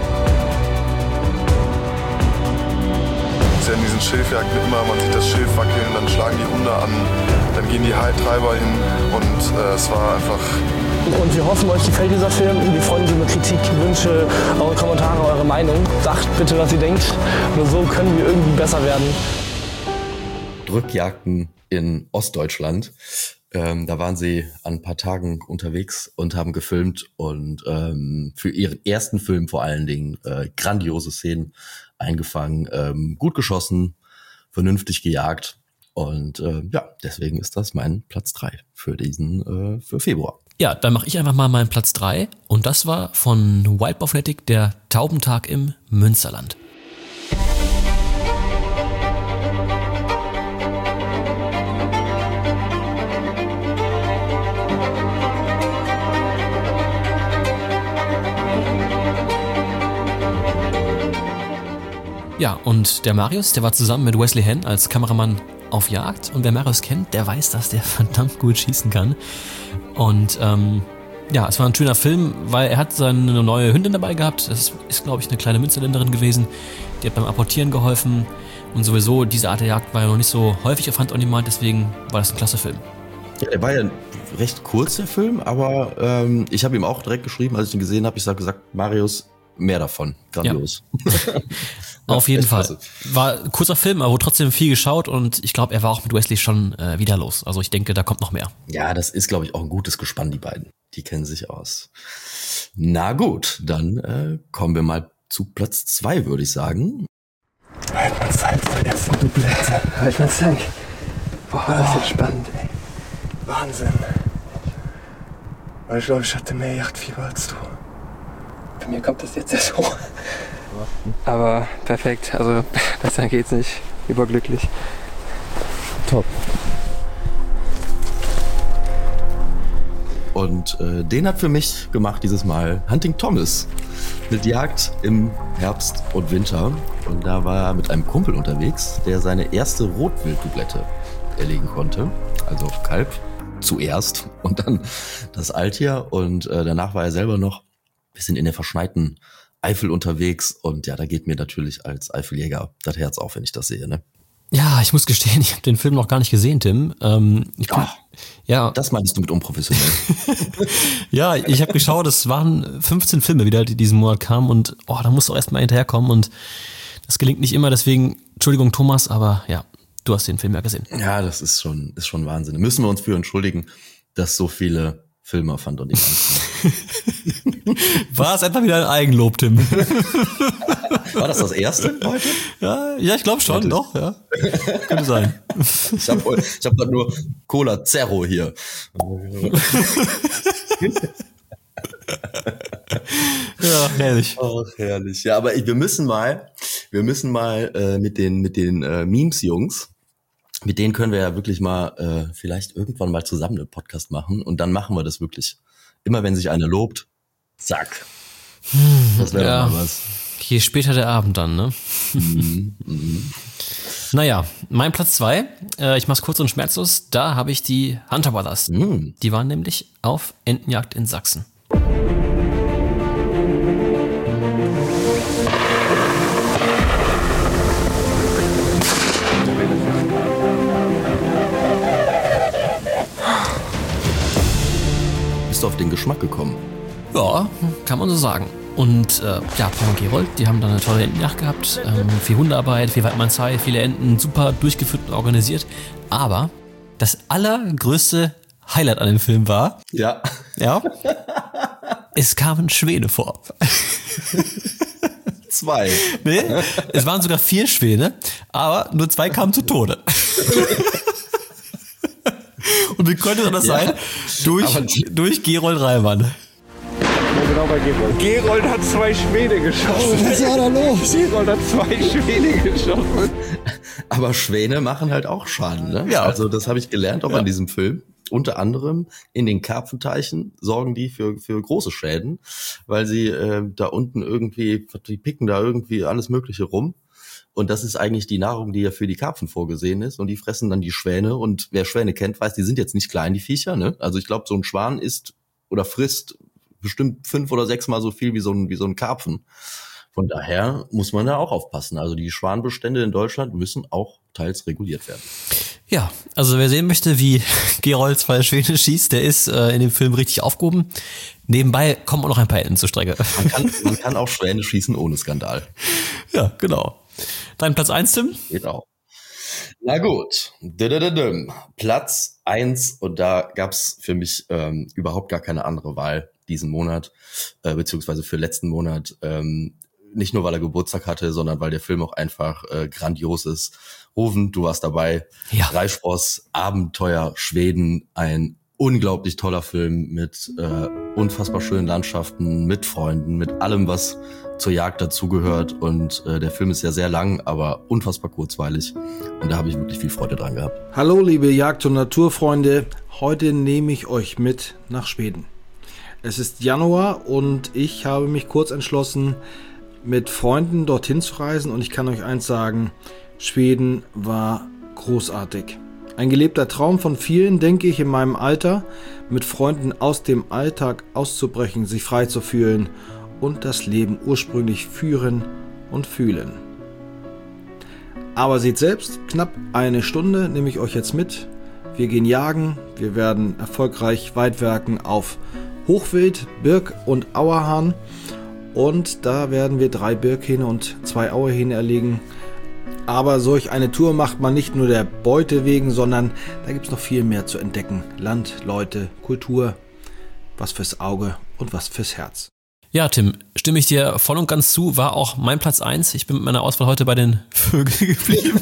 Ja, in diesen Schilfjagden immer, man sieht das Schilf wackeln, dann schlagen die Hunde an, dann gehen die Treiber hin und äh, es war einfach... Und wir hoffen, euch gefällt dieser Film. Wir freuen uns über Kritik, Wünsche, eure Kommentare, eure Meinung. Sagt bitte, was ihr denkt. Nur so können wir irgendwie besser werden. Drückjagden in Ostdeutschland. Ähm, da waren sie an ein paar Tagen unterwegs und haben gefilmt und ähm, für ihren ersten Film vor allen Dingen äh, grandiose Szenen eingefangen, ähm, gut geschossen, vernünftig gejagt und äh, ja, deswegen ist das mein Platz drei für diesen äh, für Februar. Ja, dann mache ich einfach mal meinen Platz drei und das war von Wildboar Athletic, der Taubentag im Münsterland. Ja, und der Marius, der war zusammen mit Wesley Henn als Kameramann auf Jagd. Und wer Marius kennt, der weiß, dass der verdammt gut schießen kann. Und ähm, ja, es war ein schöner Film, weil er hat seine neue Hündin dabei gehabt. Das ist, glaube ich, eine kleine Münsterländerin gewesen. Die hat beim Apportieren geholfen. Und sowieso, diese Art der Jagd war ja noch nicht so häufig auf Hand on Demand, deswegen war das ein klasse Film. Ja, der war ja recht kurz, der Film, aber ähm, ich habe ihm auch direkt geschrieben, als ich ihn gesehen habe, ich habe gesagt, Marius, mehr davon. Grandios. Ja. Auf jeden Fall. Klasse. War ein kurzer Film, aber wurde trotzdem viel geschaut und ich glaube, er war auch mit Wesley schon äh, wieder los. Also ich denke, da kommt noch mehr. Ja, das ist, glaube ich, auch ein gutes Gespann, die beiden. Die kennen sich aus. Na gut, dann äh, kommen wir mal zu Platz zwei, würde ich sagen. Halt mal Zeit für die ersten Dublette. Halt mal Zeit. Boah, das wird spannend, ey. Wahnsinn. Ich glaube, ich hatte mehr Yachtfieber als du. Bei mir kommt das jetzt erst hoch. Aber perfekt, also besser geht's nicht. Überglücklich. Top. Und äh, den hat für mich gemacht dieses Mal Hunting Thomas mit Jagd im Herbst und Winter. Und da war er mit einem Kumpel unterwegs, der seine erste Rotwilddublette erlegen konnte. Also Kalb zuerst und dann das Altier. Und äh, danach war er selber noch ein bisschen in der verschneiten Eifel unterwegs. Und ja, da geht mir natürlich als Eifeljäger das Herz auf, wenn ich das sehe, ne? Ja, ich muss gestehen, ich habe den Film noch gar nicht gesehen, Tim. Ähm, ich bin, Ach, ja, das meinst du mit unprofessionell? Ja, ich habe geschaut, es waren fünfzehn Filme wieder, die diesen Monat kamen und oh, da musst du auch erstmal hinterherkommen und das gelingt nicht immer, deswegen, Entschuldigung Thomas, aber ja, du hast den Film ja gesehen. Ja, das ist schon, ist schon Wahnsinn. Da müssen wir uns für entschuldigen, dass so viele Filme auf Hand on Demand sind. War es etwa wieder ein Eigenlob, Tim? War das das erste heute? Ja, ja, ich glaube schon, Warte. doch, ja. Könnte sein. Ich habe ich hab grad nur Cola Zero hier. Ja, herrlich. Oh, herrlich. Ja, aber wir müssen mal, wir müssen mal äh, mit den mit den äh, Memes-Jungs, mit denen können wir ja wirklich mal äh, vielleicht irgendwann mal zusammen einen Podcast machen und dann machen wir das wirklich. Immer wenn sich einer lobt, zack. Das wäre ja. doch mal was. Je später der Abend dann, ne? Mhm, mhm. Naja, mein Platz zwei, äh, ich mach's kurz und schmerzlos, da habe ich die Hunter Brothers. Mhm. Die waren nämlich auf Entenjagd in Sachsen. Bist du auf den Geschmack gekommen? Ja, kann man so sagen. und äh, ja, Paul und Gerold, die haben dann eine tolle Entenjagd gehabt. Ähm, viel Hundearbeit, viel Waldmannsei, viele Enten, super durchgeführt und organisiert. Aber das allergrößte Highlight an dem Film war, Ja. ja, es kamen Schwäne vor. Zwei. Nee, es waren sogar vier Schwäne, aber nur zwei kamen zu Tode. Und wie konnte das Ja, sein? Durch, durch Gerold Reimann. Genau bei Gerold. Gerold hat zwei Schwäne geschossen. Was war da los? Gerold hat zwei Schwäne geschossen. Aber Schwäne machen halt auch Schaden, ne? Ja. Also das habe ich gelernt auch Ja. an diesem Film. Unter anderem in den Karpfenteichen sorgen die für für große Schäden, weil sie äh, da unten irgendwie, die picken da irgendwie alles Mögliche rum. Und das ist eigentlich die Nahrung, die ja für die Karpfen vorgesehen ist. Und die fressen dann die Schwäne. Und wer Schwäne kennt, weiß, die sind jetzt nicht klein, die Viecher, ne? Also ich glaube, so ein Schwan isst oder frisst bestimmt fünf oder sechs Mal so viel wie so ein, wie so ein Karpfen. Von daher muss man da auch aufpassen. Also die Schwanbestände in Deutschland müssen auch teils reguliert werden. Ja, also wer sehen möchte, wie Gerold zwei Schwäne schießt, der ist äh, in dem Film richtig aufgehoben. Nebenbei kommen auch noch ein paar Enten zur Strecke. Man kann, man kann auch Schwäne schießen ohne Skandal. Ja, genau. Dein Platz eins, Tim? Geht auch. Na gut. Dödödödöm. Platz eins, und da gab's für mich ähm, überhaupt gar keine andere Wahl diesen Monat, äh, beziehungsweise für letzten Monat. Ähm, nicht nur, weil er Geburtstag hatte, sondern weil der Film auch einfach äh, grandios ist. Ruven, du warst dabei. Ja. Reispross, Abenteuer, Schweden, ein unglaublich toller Film mit äh, unfassbar schönen Landschaften, mit Freunden, mit allem, was zur Jagd dazugehört. Und äh, der Film ist ja sehr lang, aber unfassbar kurzweilig. Und da habe ich wirklich viel Freude dran gehabt. Hallo liebe Jagd- und Naturfreunde, heute nehme ich euch mit nach Schweden. Es ist Januar und ich habe mich kurz entschlossen, mit Freunden dorthin zu reisen, und ich kann euch eins sagen, Schweden war großartig. Ein gelebter Traum von vielen, denke ich, in meinem Alter, mit Freunden aus dem Alltag auszubrechen, sich frei zu fühlen und das Leben ursprünglich führen und fühlen. Aber seht selbst, knapp eine Stunde nehme ich euch jetzt mit. Wir gehen jagen, wir werden erfolgreich weitwerken auf Hochwild, Birk und Auerhahn. Und da werden wir drei Birkhähne und zwei Auerhähne erlegen. Aber solch eine Tour macht man nicht nur der Beute wegen, sondern da gibt es noch viel mehr zu entdecken. Land, Leute, Kultur, was fürs Auge und was fürs Herz. Ja, Tim, stimme ich dir voll und ganz zu, war auch mein Platz eins. Ich bin mit meiner Auswahl heute bei den Vögeln geblieben.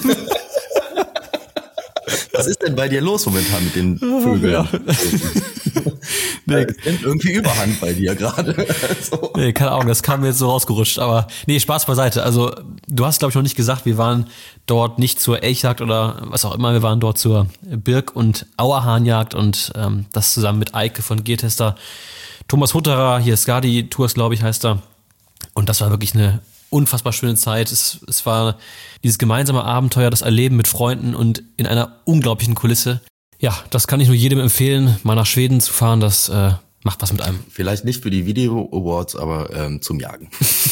Was ist denn bei dir los momentan mit den Vögeln? Ja. Nee. Es nimmt irgendwie Überhand bei dir gerade. So. Nee, keine Ahnung, das kam mir jetzt so rausgerutscht. Aber nee, Spaß beiseite. Also du hast, glaube ich, noch nicht gesagt, wir waren dort nicht zur Elchjagd oder was auch immer. Wir waren dort zur Birk- und Auerhahnjagd und ähm, das zusammen mit Eike von Geartester, Thomas Hutterer, hier Skadi Tours, glaube ich, heißt er. Und das war wirklich eine unfassbar schöne Zeit. Es, es war dieses gemeinsame Abenteuer, das Erleben mit Freunden und in einer unglaublichen Kulisse. Ja, das kann ich nur jedem empfehlen, mal nach Schweden zu fahren. Das äh, macht was mit einem. Vielleicht nicht für die Video Awards, aber ähm, zum Jagen.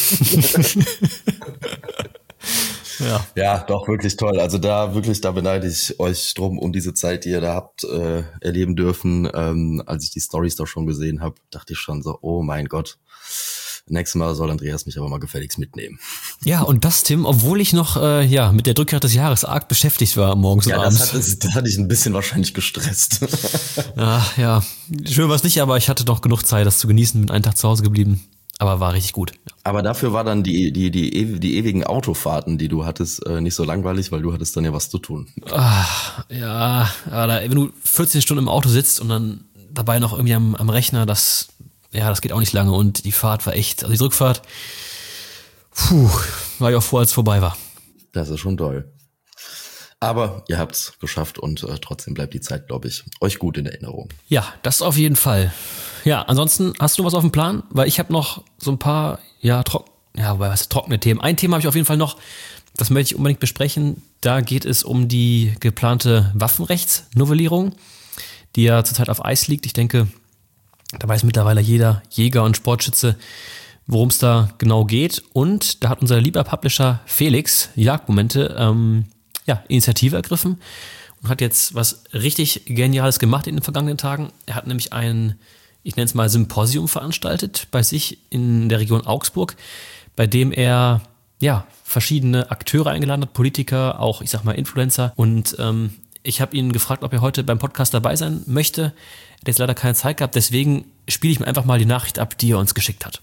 Ja. Ja, doch, wirklich toll. Also da wirklich, da beneide ich euch drum um diese Zeit, die ihr da habt äh, erleben dürfen. Ähm, als ich die Storys da schon gesehen habe, dachte ich schon so, oh mein Gott. Nächstes Mal soll Andreas mich aber mal gefälligst mitnehmen. Ja, und das, Tim, obwohl ich noch äh, ja mit der Drückjagd des Jahres arg beschäftigt war morgens Ja, und das abends. hat, das, das hatte ich ein bisschen wahrscheinlich gestresst. Ach, ja, schön war es nicht, aber ich hatte noch genug Zeit, das zu genießen. Bin einen Tag zu Hause geblieben, aber war richtig gut. Ja. Aber dafür war dann die die die die ewigen Autofahrten, die du hattest, äh, nicht so langweilig, weil du hattest dann ja was zu tun. Ach, ja, aber da, wenn du vierzehn Stunden im Auto sitzt und dann dabei noch irgendwie am, am Rechner, das ja, das geht auch nicht lange, und die Fahrt war echt, also die Rückfahrt, puh, war ich auch froh, als es vorbei war. Das ist schon toll. Aber ihr habt's geschafft und äh, trotzdem bleibt die Zeit, glaube ich, euch gut in Erinnerung. Ja, das auf jeden Fall. Ja, ansonsten hast du was auf dem Plan? Weil ich habe noch so ein paar, ja, trocken, ja, wobei was trockene Themen. Ein Thema habe ich auf jeden Fall noch, das möchte ich unbedingt besprechen. Da geht es um die geplante Waffenrechtsnovellierung, die ja zurzeit auf Eis liegt. Ich denke, da weiß mittlerweile jeder Jäger und Sportschütze, worum es da genau geht. Und da hat unser lieber Publisher Felix, Jagdmomente, ähm, ja, Initiative ergriffen und hat jetzt was richtig Geniales gemacht in den vergangenen Tagen. Er hat nämlich ein ich nenne es mal Symposium veranstaltet bei sich in der Region Augsburg, bei dem er ja verschiedene Akteure eingeladen hat, Politiker, auch ich sag mal Influencer. Und ähm, ich habe ihn gefragt, ob er heute beim Podcast dabei sein möchte. Er hat jetzt leider keine Zeit gehabt, deswegen spiele ich mir einfach mal die Nachricht ab, die er uns geschickt hat.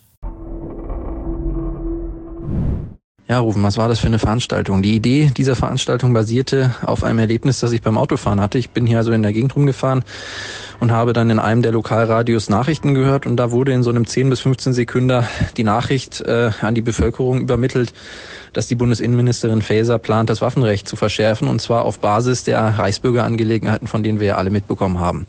Ja, Rufen, was war das für eine Veranstaltung? Die Idee dieser Veranstaltung basierte auf einem Erlebnis, das ich beim Autofahren hatte. Ich bin hier also in der Gegend rumgefahren und habe dann in einem der Lokalradios Nachrichten gehört und da wurde in so einem zehn bis fünfzehn Sekunden die Nachricht äh, an die Bevölkerung übermittelt, dass die Bundesinnenministerin Faeser plant, das Waffenrecht zu verschärfen und zwar auf Basis der Reichsbürgerangelegenheiten, von denen wir ja alle mitbekommen haben.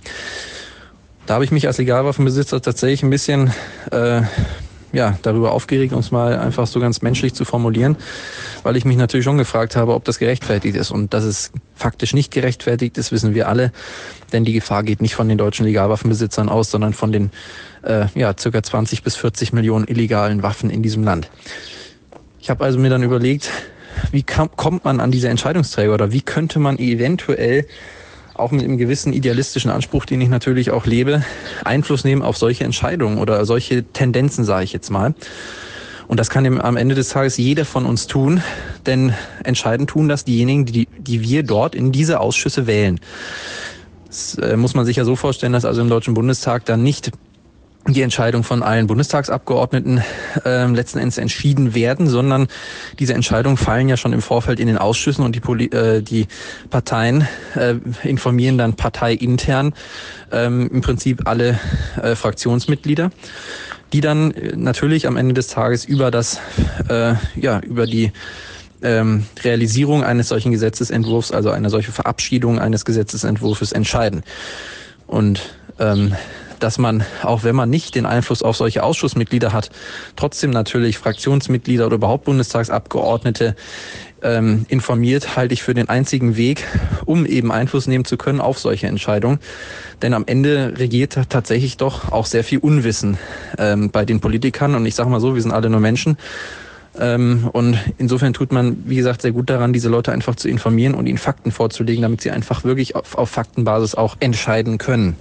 Da habe ich mich als Legalwaffenbesitzer tatsächlich ein bisschen äh, ja, darüber aufgeregt, um es mal einfach so ganz menschlich zu formulieren, weil ich mich natürlich schon gefragt habe, ob das gerechtfertigt ist. Und dass es faktisch nicht gerechtfertigt ist, wissen wir alle, denn die Gefahr geht nicht von den deutschen Legalwaffenbesitzern aus, sondern von den äh, ja, circa zwanzig bis vierzig Millionen illegalen Waffen in diesem Land. Ich habe also mir dann überlegt, wie kam, kommt man an diese Entscheidungsträger oder wie könnte man eventuell auch mit einem gewissen idealistischen Anspruch, den ich natürlich auch lebe, Einfluss nehmen auf solche Entscheidungen oder solche Tendenzen, sage ich jetzt mal. Und das kann am Ende des Tages jeder von uns tun, denn entscheidend tun das diejenigen, die, die wir dort in diese Ausschüsse wählen. Das äh, muss man sich ja so vorstellen, dass also im Deutschen Bundestag dann nicht die Entscheidung von allen Bundestagsabgeordneten äh, letzten Endes entschieden werden, sondern diese Entscheidungen fallen ja schon im Vorfeld in den Ausschüssen und die, Poli- äh, die Parteien äh, informieren dann parteiintern ähm, im Prinzip alle äh, Fraktionsmitglieder, die dann äh, natürlich am Ende des Tages über das äh, ja über die ähm, Realisierung eines solchen Gesetzesentwurfs, also einer solchen Verabschiedung eines Gesetzesentwurfs entscheiden. Und ähm, dass man, auch wenn man nicht den Einfluss auf solche Ausschussmitglieder hat, trotzdem natürlich Fraktionsmitglieder oder überhaupt Bundestagsabgeordnete ähm, informiert, halte ich für den einzigen Weg, um eben Einfluss nehmen zu können auf solche Entscheidungen. Denn am Ende regiert tatsächlich doch auch sehr viel Unwissen ähm, bei den Politikern. Und ich sage mal so, wir sind alle nur Menschen. Ähm, und insofern tut man, wie gesagt, sehr gut daran, diese Leute einfach zu informieren und ihnen Fakten vorzulegen, damit sie einfach wirklich auf, auf Faktenbasis auch entscheiden können.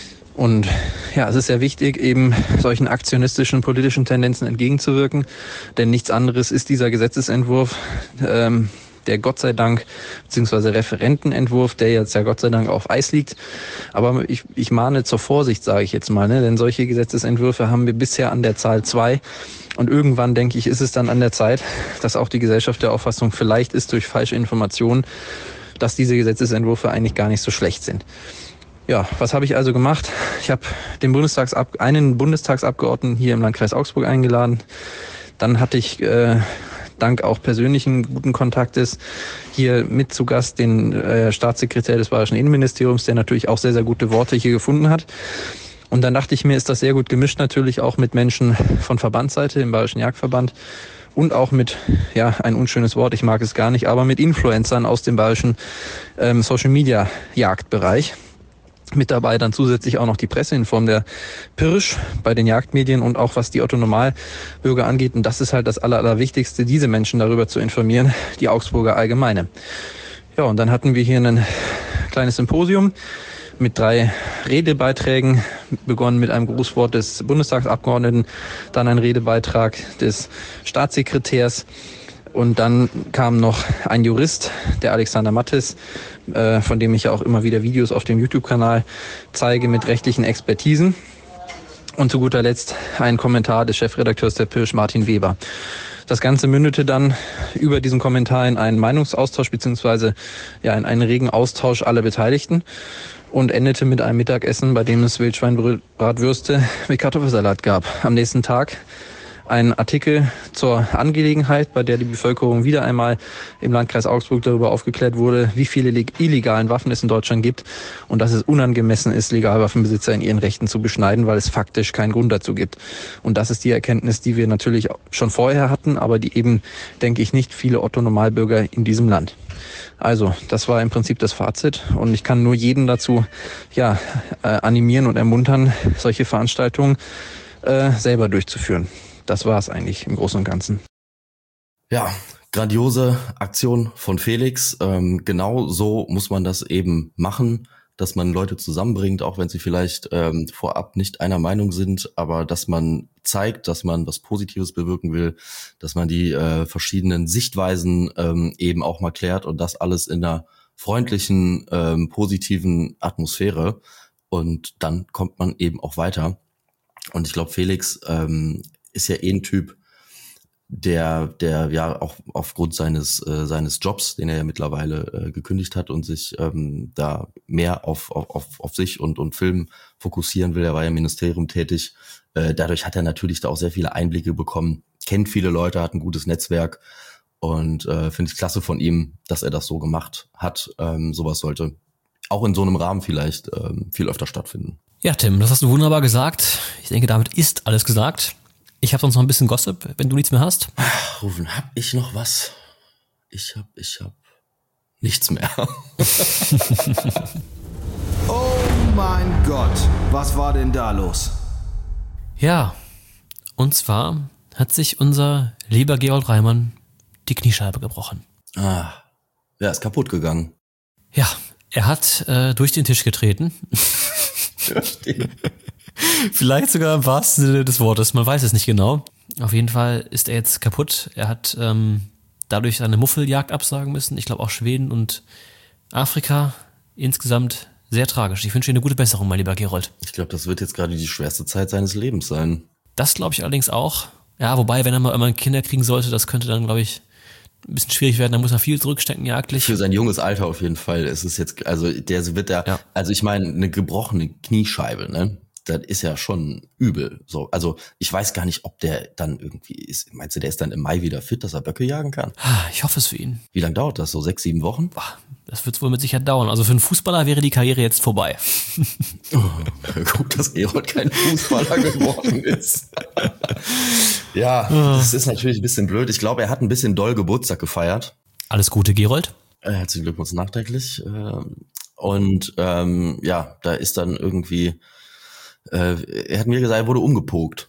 Und ja, es ist sehr wichtig, eben solchen aktionistischen politischen Tendenzen entgegenzuwirken, denn nichts anderes ist dieser Gesetzesentwurf, ähm, der Gott sei Dank, beziehungsweise Referentenentwurf, der jetzt ja Gott sei Dank auf Eis liegt. Aber ich, ich mahne zur Vorsicht, sage ich jetzt mal, ne? Denn solche Gesetzesentwürfe haben wir bisher an der Zahl zwei. Und irgendwann, denke ich, ist es dann an der Zeit, dass auch die Gesellschaft der Auffassung vielleicht ist durch falsche Informationen, dass diese Gesetzesentwürfe eigentlich gar nicht so schlecht sind. Ja, was habe ich also gemacht? Ich habe den Bundestagsab- einen Bundestagsabgeordneten hier im Landkreis Augsburg eingeladen. Dann hatte ich äh, dank auch persönlichen guten Kontaktes hier mit zu Gast den äh, Staatssekretär des Bayerischen Innenministeriums, der natürlich auch sehr, sehr gute Worte hier gefunden hat. Und dann dachte ich mir, ist das sehr gut gemischt natürlich auch mit Menschen von Verbandsseite im Bayerischen Jagdverband und auch mit, ja, ein unschönes Wort, ich mag es gar nicht, aber mit Influencern aus dem bayerischen ähm, Social-Media-Jagdbereich. Mit dabei dann zusätzlich auch noch die Presse in Form der Pirsch bei den Jagdmedien und auch was die Otto-Normalbürger angeht. Und das ist halt das Aller, Allerwichtigste, diese Menschen darüber zu informieren, die Augsburger Allgemeine. Ja, und dann hatten wir hier ein kleines Symposium mit drei Redebeiträgen, begonnen mit einem Grußwort des Bundestagsabgeordneten, dann ein Redebeitrag des Staatssekretärs. Und dann kam noch ein Jurist, der Alexander Mattes, äh, von dem ich ja auch immer wieder Videos auf dem YouTube-Kanal zeige mit rechtlichen Expertisen. Und zu guter Letzt ein Kommentar des Chefredakteurs der Pirsch, Martin Weber. Das Ganze mündete dann über diesen Kommentar in einen Meinungsaustausch beziehungsweise ja in einen regen Austausch aller Beteiligten und endete mit einem Mittagessen, bei dem es Wildschweinbratwürste mit Kartoffelsalat gab. Am nächsten Tag ein Artikel zur Angelegenheit, bei der die Bevölkerung wieder einmal im Landkreis Augsburg darüber aufgeklärt wurde, wie viele illegalen Waffen es in Deutschland gibt und dass es unangemessen ist, Legalwaffenbesitzer in ihren Rechten zu beschneiden, weil es faktisch keinen Grund dazu gibt. Und das ist die Erkenntnis, die wir natürlich schon vorher hatten, aber die eben, denke ich, nicht viele Otto-Normalbürger in diesem Land. Also, das war im Prinzip das Fazit und ich kann nur jeden dazu ja äh, animieren und ermuntern, solche Veranstaltungen äh, selber durchzuführen. Das war es eigentlich im Großen und Ganzen. Ja, grandiose Aktion von Felix. Ähm, genau so muss man das eben machen. dass man Leute zusammenbringt, auch wenn sie vielleicht ähm, vorab nicht einer Meinung sind, aber dass man zeigt, dass man was Positives bewirken will, dass man die äh, verschiedenen Sichtweisen ähm, eben auch mal klärt und das alles in einer freundlichen, ähm, positiven Atmosphäre. Und dann kommt man eben auch weiter. Und ich glaube, Felix ähm, ist ja eh ein Typ, der der ja auch aufgrund seines äh, seines Jobs, den er ja mittlerweile äh, gekündigt hat und sich ähm, da mehr auf auf auf sich und und Film fokussieren will. Er war ja im Ministerium tätig. Äh, dadurch hat er natürlich da auch sehr viele Einblicke bekommen, kennt viele Leute, hat ein gutes Netzwerk und äh, finde ich klasse von ihm, dass er das so gemacht hat. Ähm, sowas sollte auch in so einem Rahmen vielleicht ähm, viel öfter stattfinden. Ja, Tim, das hast du wunderbar gesagt. Ich denke, damit ist alles gesagt. Ich habe sonst noch ein bisschen Gossip, wenn du nichts mehr hast. Ach, Rufen, hab ich noch was? Ich hab, ich hab nichts mehr. Oh mein Gott, was war denn da los? Ja, und zwar hat sich unser lieber Gerold Reimann die Kniescheibe gebrochen. Ah, ja, ist kaputt gegangen. Ja, er hat äh, durch den Tisch getreten. Vielleicht sogar im wahrsten Sinne des Wortes, man weiß es nicht genau. Auf jeden Fall ist er jetzt kaputt. Er hat ähm, dadurch seine Muffeljagd absagen müssen. Ich glaube auch Schweden und Afrika. Insgesamt sehr tragisch. Ich wünsche Ihnen eine gute Besserung, mein lieber Gerold. Ich glaube, das wird jetzt gerade die schwerste Zeit seines Lebens sein. Das glaube ich allerdings auch. Ja, wobei, wenn er mal irgendwann Kinder kriegen sollte, das könnte dann, glaube ich, ein bisschen schwierig werden. Da muss er viel zurückstecken, jagdlich. Für sein junges Alter auf jeden Fall. Es ist jetzt, also der wird da, ja. also ich meine, eine gebrochene Kniescheibe, ne? Das ist ja schon übel. So, also ich weiß gar nicht, ob der dann irgendwie ist. Meinst du, der ist dann im Mai wieder fit, dass er Böcke jagen kann? Ich hoffe es für ihn. Wie lange dauert das? So sechs, sieben Wochen? Boah, das wird wohl mit Sicherheit dauern. Also für einen Fußballer wäre die Karriere jetzt vorbei. Oh, gut, dass Gerold kein Fußballer geworden ist. Ja, das ist natürlich ein bisschen blöd. Ich glaube, er hat ein bisschen doll Geburtstag gefeiert. Alles Gute, Gerold. Herzlichen Glückwunsch nachträglich. Und ähm, ja, da ist dann irgendwie Äh, er hat mir gesagt, er wurde umgepokt.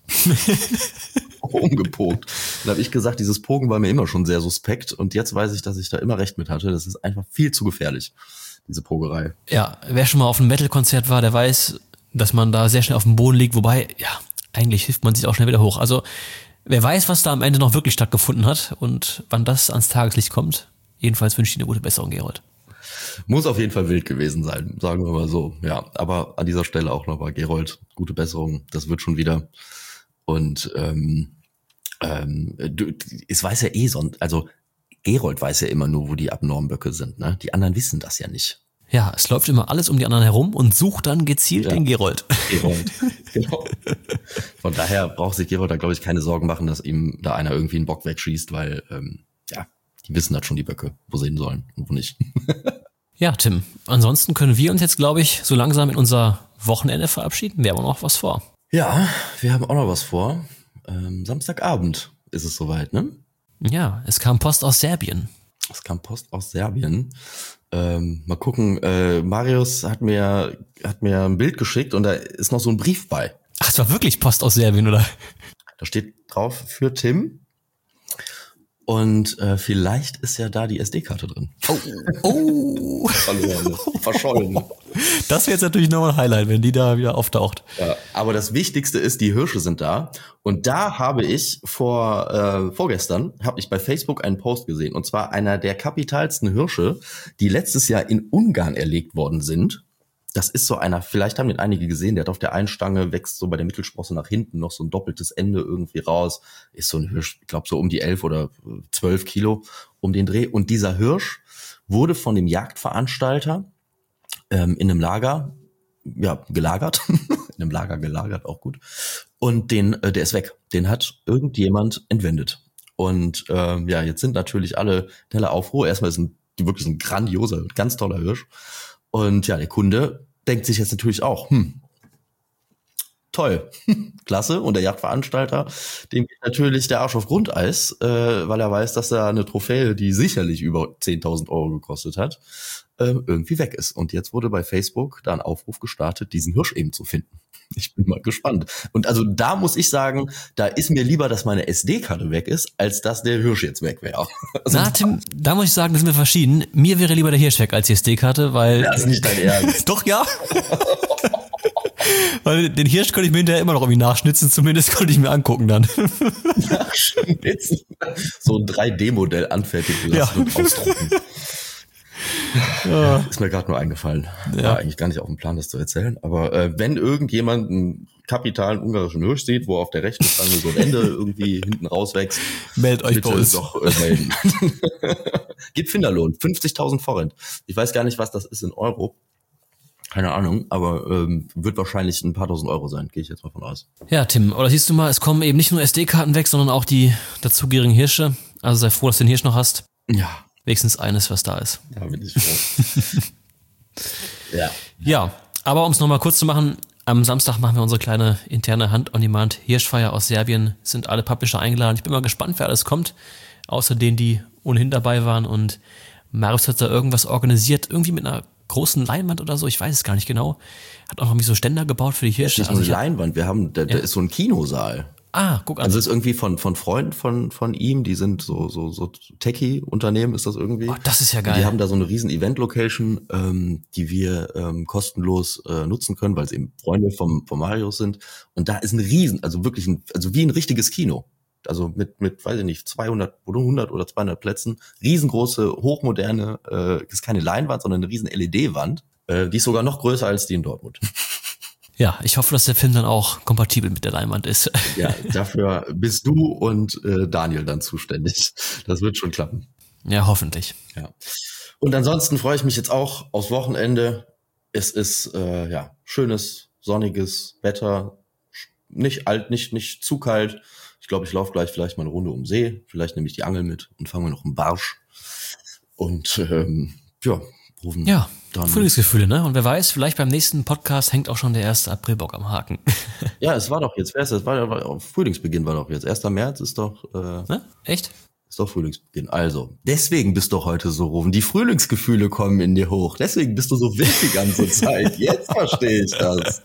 umgepokt. Dann habe ich gesagt, dieses Pogen war mir immer schon sehr suspekt und jetzt weiß ich, dass ich da immer recht mit hatte. Das ist einfach viel zu gefährlich, diese Pogerei. Ja, wer schon mal auf einem Metal-Konzert war, der weiß, dass man da sehr schnell auf dem Boden liegt, wobei, ja, eigentlich hilft man sich auch schnell wieder hoch. Also, wer weiß, was da am Ende noch wirklich stattgefunden hat und wann das ans Tageslicht kommt. Jedenfalls wünsche ich dir eine gute Besserung, Gerold. Muss auf jeden Fall wild gewesen sein, sagen wir mal so. Ja, aber an dieser Stelle auch nochmal, Gerold, gute Besserung, das wird schon wieder. Und ähm, ähm, du, es weiß ja eh sonst, also Gerold weiß ja immer nur, wo die abnormen Böcke sind, ne? Die anderen wissen das ja nicht. Ja, es läuft immer alles um die anderen herum und sucht dann gezielt ja. den Gerold. Gerold, genau. Von daher braucht sich Gerold da, glaube ich, keine Sorgen machen, dass ihm da einer irgendwie einen Bock wegschießt, weil, ähm, ja, die wissen halt schon die Böcke, wo sie hin sollen und wo nicht. Ja, Tim, ansonsten können wir uns jetzt, glaube ich, so langsam in unser Wochenende verabschieden. Wir haben auch noch was vor. Ja, wir haben auch noch was vor. Ähm, Samstagabend ist es soweit, ne? Ja, es kam Post aus Serbien. Es kam Post aus Serbien. Ähm, mal gucken, äh, Marius hat mir, hat mir ein Bild geschickt und da ist noch so ein Brief bei. Ach, es war wirklich Post aus Serbien, oder? Da steht drauf für Tim. Und äh, vielleicht ist ja da die S D-Karte drin. Oh, oh. Verloren, verschollen. Das wäre jetzt natürlich nochmal ein Highlight, wenn die da wieder auftaucht. Ja, aber das Wichtigste ist, die Hirsche sind da. Und da habe ich vor äh, vorgestern, habe ich bei Facebook einen Post gesehen. Und zwar einer der kapitalsten Hirsche, die letztes Jahr in Ungarn erlegt worden sind. Das ist so einer, vielleicht haben den einige gesehen, der hat auf der einen Stange, wächst so bei der Mittelsprosse nach hinten noch so ein doppeltes Ende irgendwie raus. Ist so ein Hirsch, ich glaube so um die elf oder zwölf Kilo um den Dreh. Und dieser Hirsch wurde von dem Jagdveranstalter ähm, in einem Lager, ja, gelagert. in einem Lager gelagert, auch gut. Und den, äh, der ist weg. Den hat irgendjemand entwendet. Und ähm, ja, jetzt sind natürlich alle Teller Aufruhr. Erstmal ist ein wirklich ein grandioser, ganz toller Hirsch. Und ja, der Kunde denkt sich jetzt natürlich auch, hm, toll, klasse. Und der Jagdveranstalter, dem geht natürlich der Arsch auf Grundeis, äh, weil er weiß, dass da eine Trophäe, die sicherlich über zehntausend Euro gekostet hat, äh, irgendwie weg ist. Und jetzt wurde bei Facebook da ein Aufruf gestartet, diesen Hirsch eben zu finden. Ich bin mal gespannt. Und also da muss ich sagen, da ist mir lieber, dass meine S D-Karte weg ist, als dass der Hirsch jetzt weg wäre. Also, Na, Tim, da muss ich sagen, da sind wir verschieden. Mir wäre lieber der Hirsch weg als die S D-Karte, weil... Das ist nicht dein Ernst. Doch, ja. Weil den Hirsch könnte ich mir hinterher immer noch irgendwie nachschnitzen, zumindest konnte ich mir angucken dann. Nachschnitzen? So ein drei D Modell anfertigen lassen ja. und ausdrucken. Ja. Ist mir gerade nur eingefallen. Ja. War eigentlich gar nicht auf dem Plan, das zu erzählen. Aber äh, wenn irgendjemand einen kapitalen ungarischen Hirsch sieht, wo auf der rechten Stange so ein Ende irgendwie hinten rauswächst, meldet euch bei uns. Doch äh, melden. Gib Finderlohn, fünfzigtausend Forint. Ich weiß gar nicht, was das ist in Euro. Keine Ahnung, aber ähm, wird wahrscheinlich ein paar tausend Euro sein, gehe ich jetzt mal von aus. Ja, Tim, oder siehst du mal, es kommen eben nicht nur S D-Karten weg, sondern auch die dazugehörigen Hirsche. Also sei froh, dass du den Hirsch noch hast. Ja. Wenigstens eines, was da ist. Da bin ich froh. ja. Ja, aber um es nochmal kurz zu machen, am Samstag machen wir unsere kleine interne Hand-on-Demand-Hirschfeier aus Serbien. Sind alle Publisher eingeladen. Ich bin mal gespannt, wer alles kommt. Außer denen, die ohnehin dabei waren. Und Marius hat da irgendwas organisiert, irgendwie mit einer großen Leinwand oder so, ich weiß es gar nicht genau. Hat auch noch so Ständer gebaut für die Hirsche. Das ist nicht nur eine Leinwand, wir haben, da, da ja. ist so ein Kinosaal. Ah, guck an. Also das ist irgendwie von von Freunden von von ihm, die sind so so so Techie-Unternehmen, ist das irgendwie. Oh, das ist ja geil. Und die haben da so eine riesen Event-Location, ähm, die wir ähm, kostenlos äh, nutzen können, weil es eben Freunde vom vom Marius sind. Und da ist ein riesen, also wirklich ein, also wie ein richtiges Kino. Also mit mit weiß ich nicht zweihundert oder hundert oder zweihundert Plätzen, riesengroße, hochmoderne, äh, ist keine Leinwand, sondern eine riesen L E D-Wand. Äh, die ist sogar noch größer als die in Dortmund. Ja, ich hoffe, dass der Film dann auch kompatibel mit der Leinwand ist. Ja, dafür bist du und äh, Daniel dann zuständig. Das wird schon klappen. Ja, hoffentlich. Ja. Und ansonsten freue ich mich jetzt auch aufs Wochenende. Es ist äh, ja schönes, sonniges Wetter. Nicht alt, nicht nicht zu kalt. Ich glaube, ich laufe gleich vielleicht mal eine Runde um den See. Vielleicht nehme ich die Angel mit und fange mir noch einen Barsch. Und ähm, ja, rufen ja. Dann Frühlingsgefühle, ne? Und wer weiß, vielleicht beim nächsten Podcast hängt auch schon der erste Aprilbock am Haken. Ja, es war doch jetzt, wer ist das? War, war, Frühlingsbeginn war doch jetzt. erster März ist doch... Äh, ne? Echt? Ist doch Frühlingsbeginn. Also, deswegen bist du heute so rufen. Die Frühlingsgefühle kommen in dir hoch. Deswegen bist du so wild die ganze Zeit. Jetzt verstehe ich das.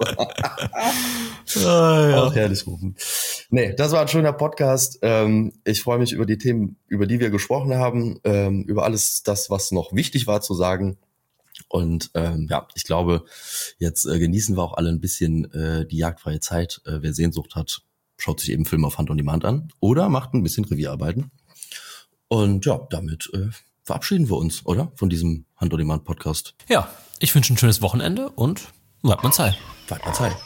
Ah, ja. Auch herrlich rufen. Nee, das war ein schöner Podcast. Ähm, ich freue mich über die Themen, über die wir gesprochen haben, ähm, über alles das, was noch wichtig war zu sagen. Und ähm, ja, ich glaube, jetzt äh, genießen wir auch alle ein bisschen äh, die jagdfreie Zeit. Äh, wer Sehnsucht hat, schaut sich eben Film auf Hand on Demand an oder macht ein bisschen Revierarbeiten. Und ja, damit äh, verabschieden wir uns, oder? Von diesem Hand on Demand Podcast. Ja, ich wünsche ein schönes Wochenende und wart man Zeit. Wart man Zeit.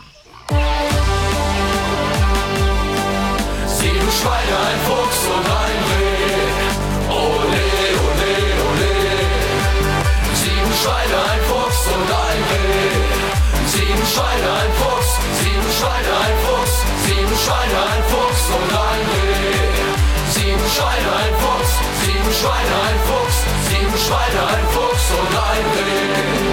Sieben Schweine, ein Fuchs und ein Reh. Ole, ole, ole. Sieben Schweine, ein Fuchs und ein Reh. Sieben Schweine, ein Fuchs. Sieben Schweine, ein Fuchs. Sieben Schweine, ein Fuchs und ein Reh. Sieben Schweine, ein Fuchs. Sieben Schweine, ein Fuchs. Sieben Schweine, ein Fuchs und ein Reh.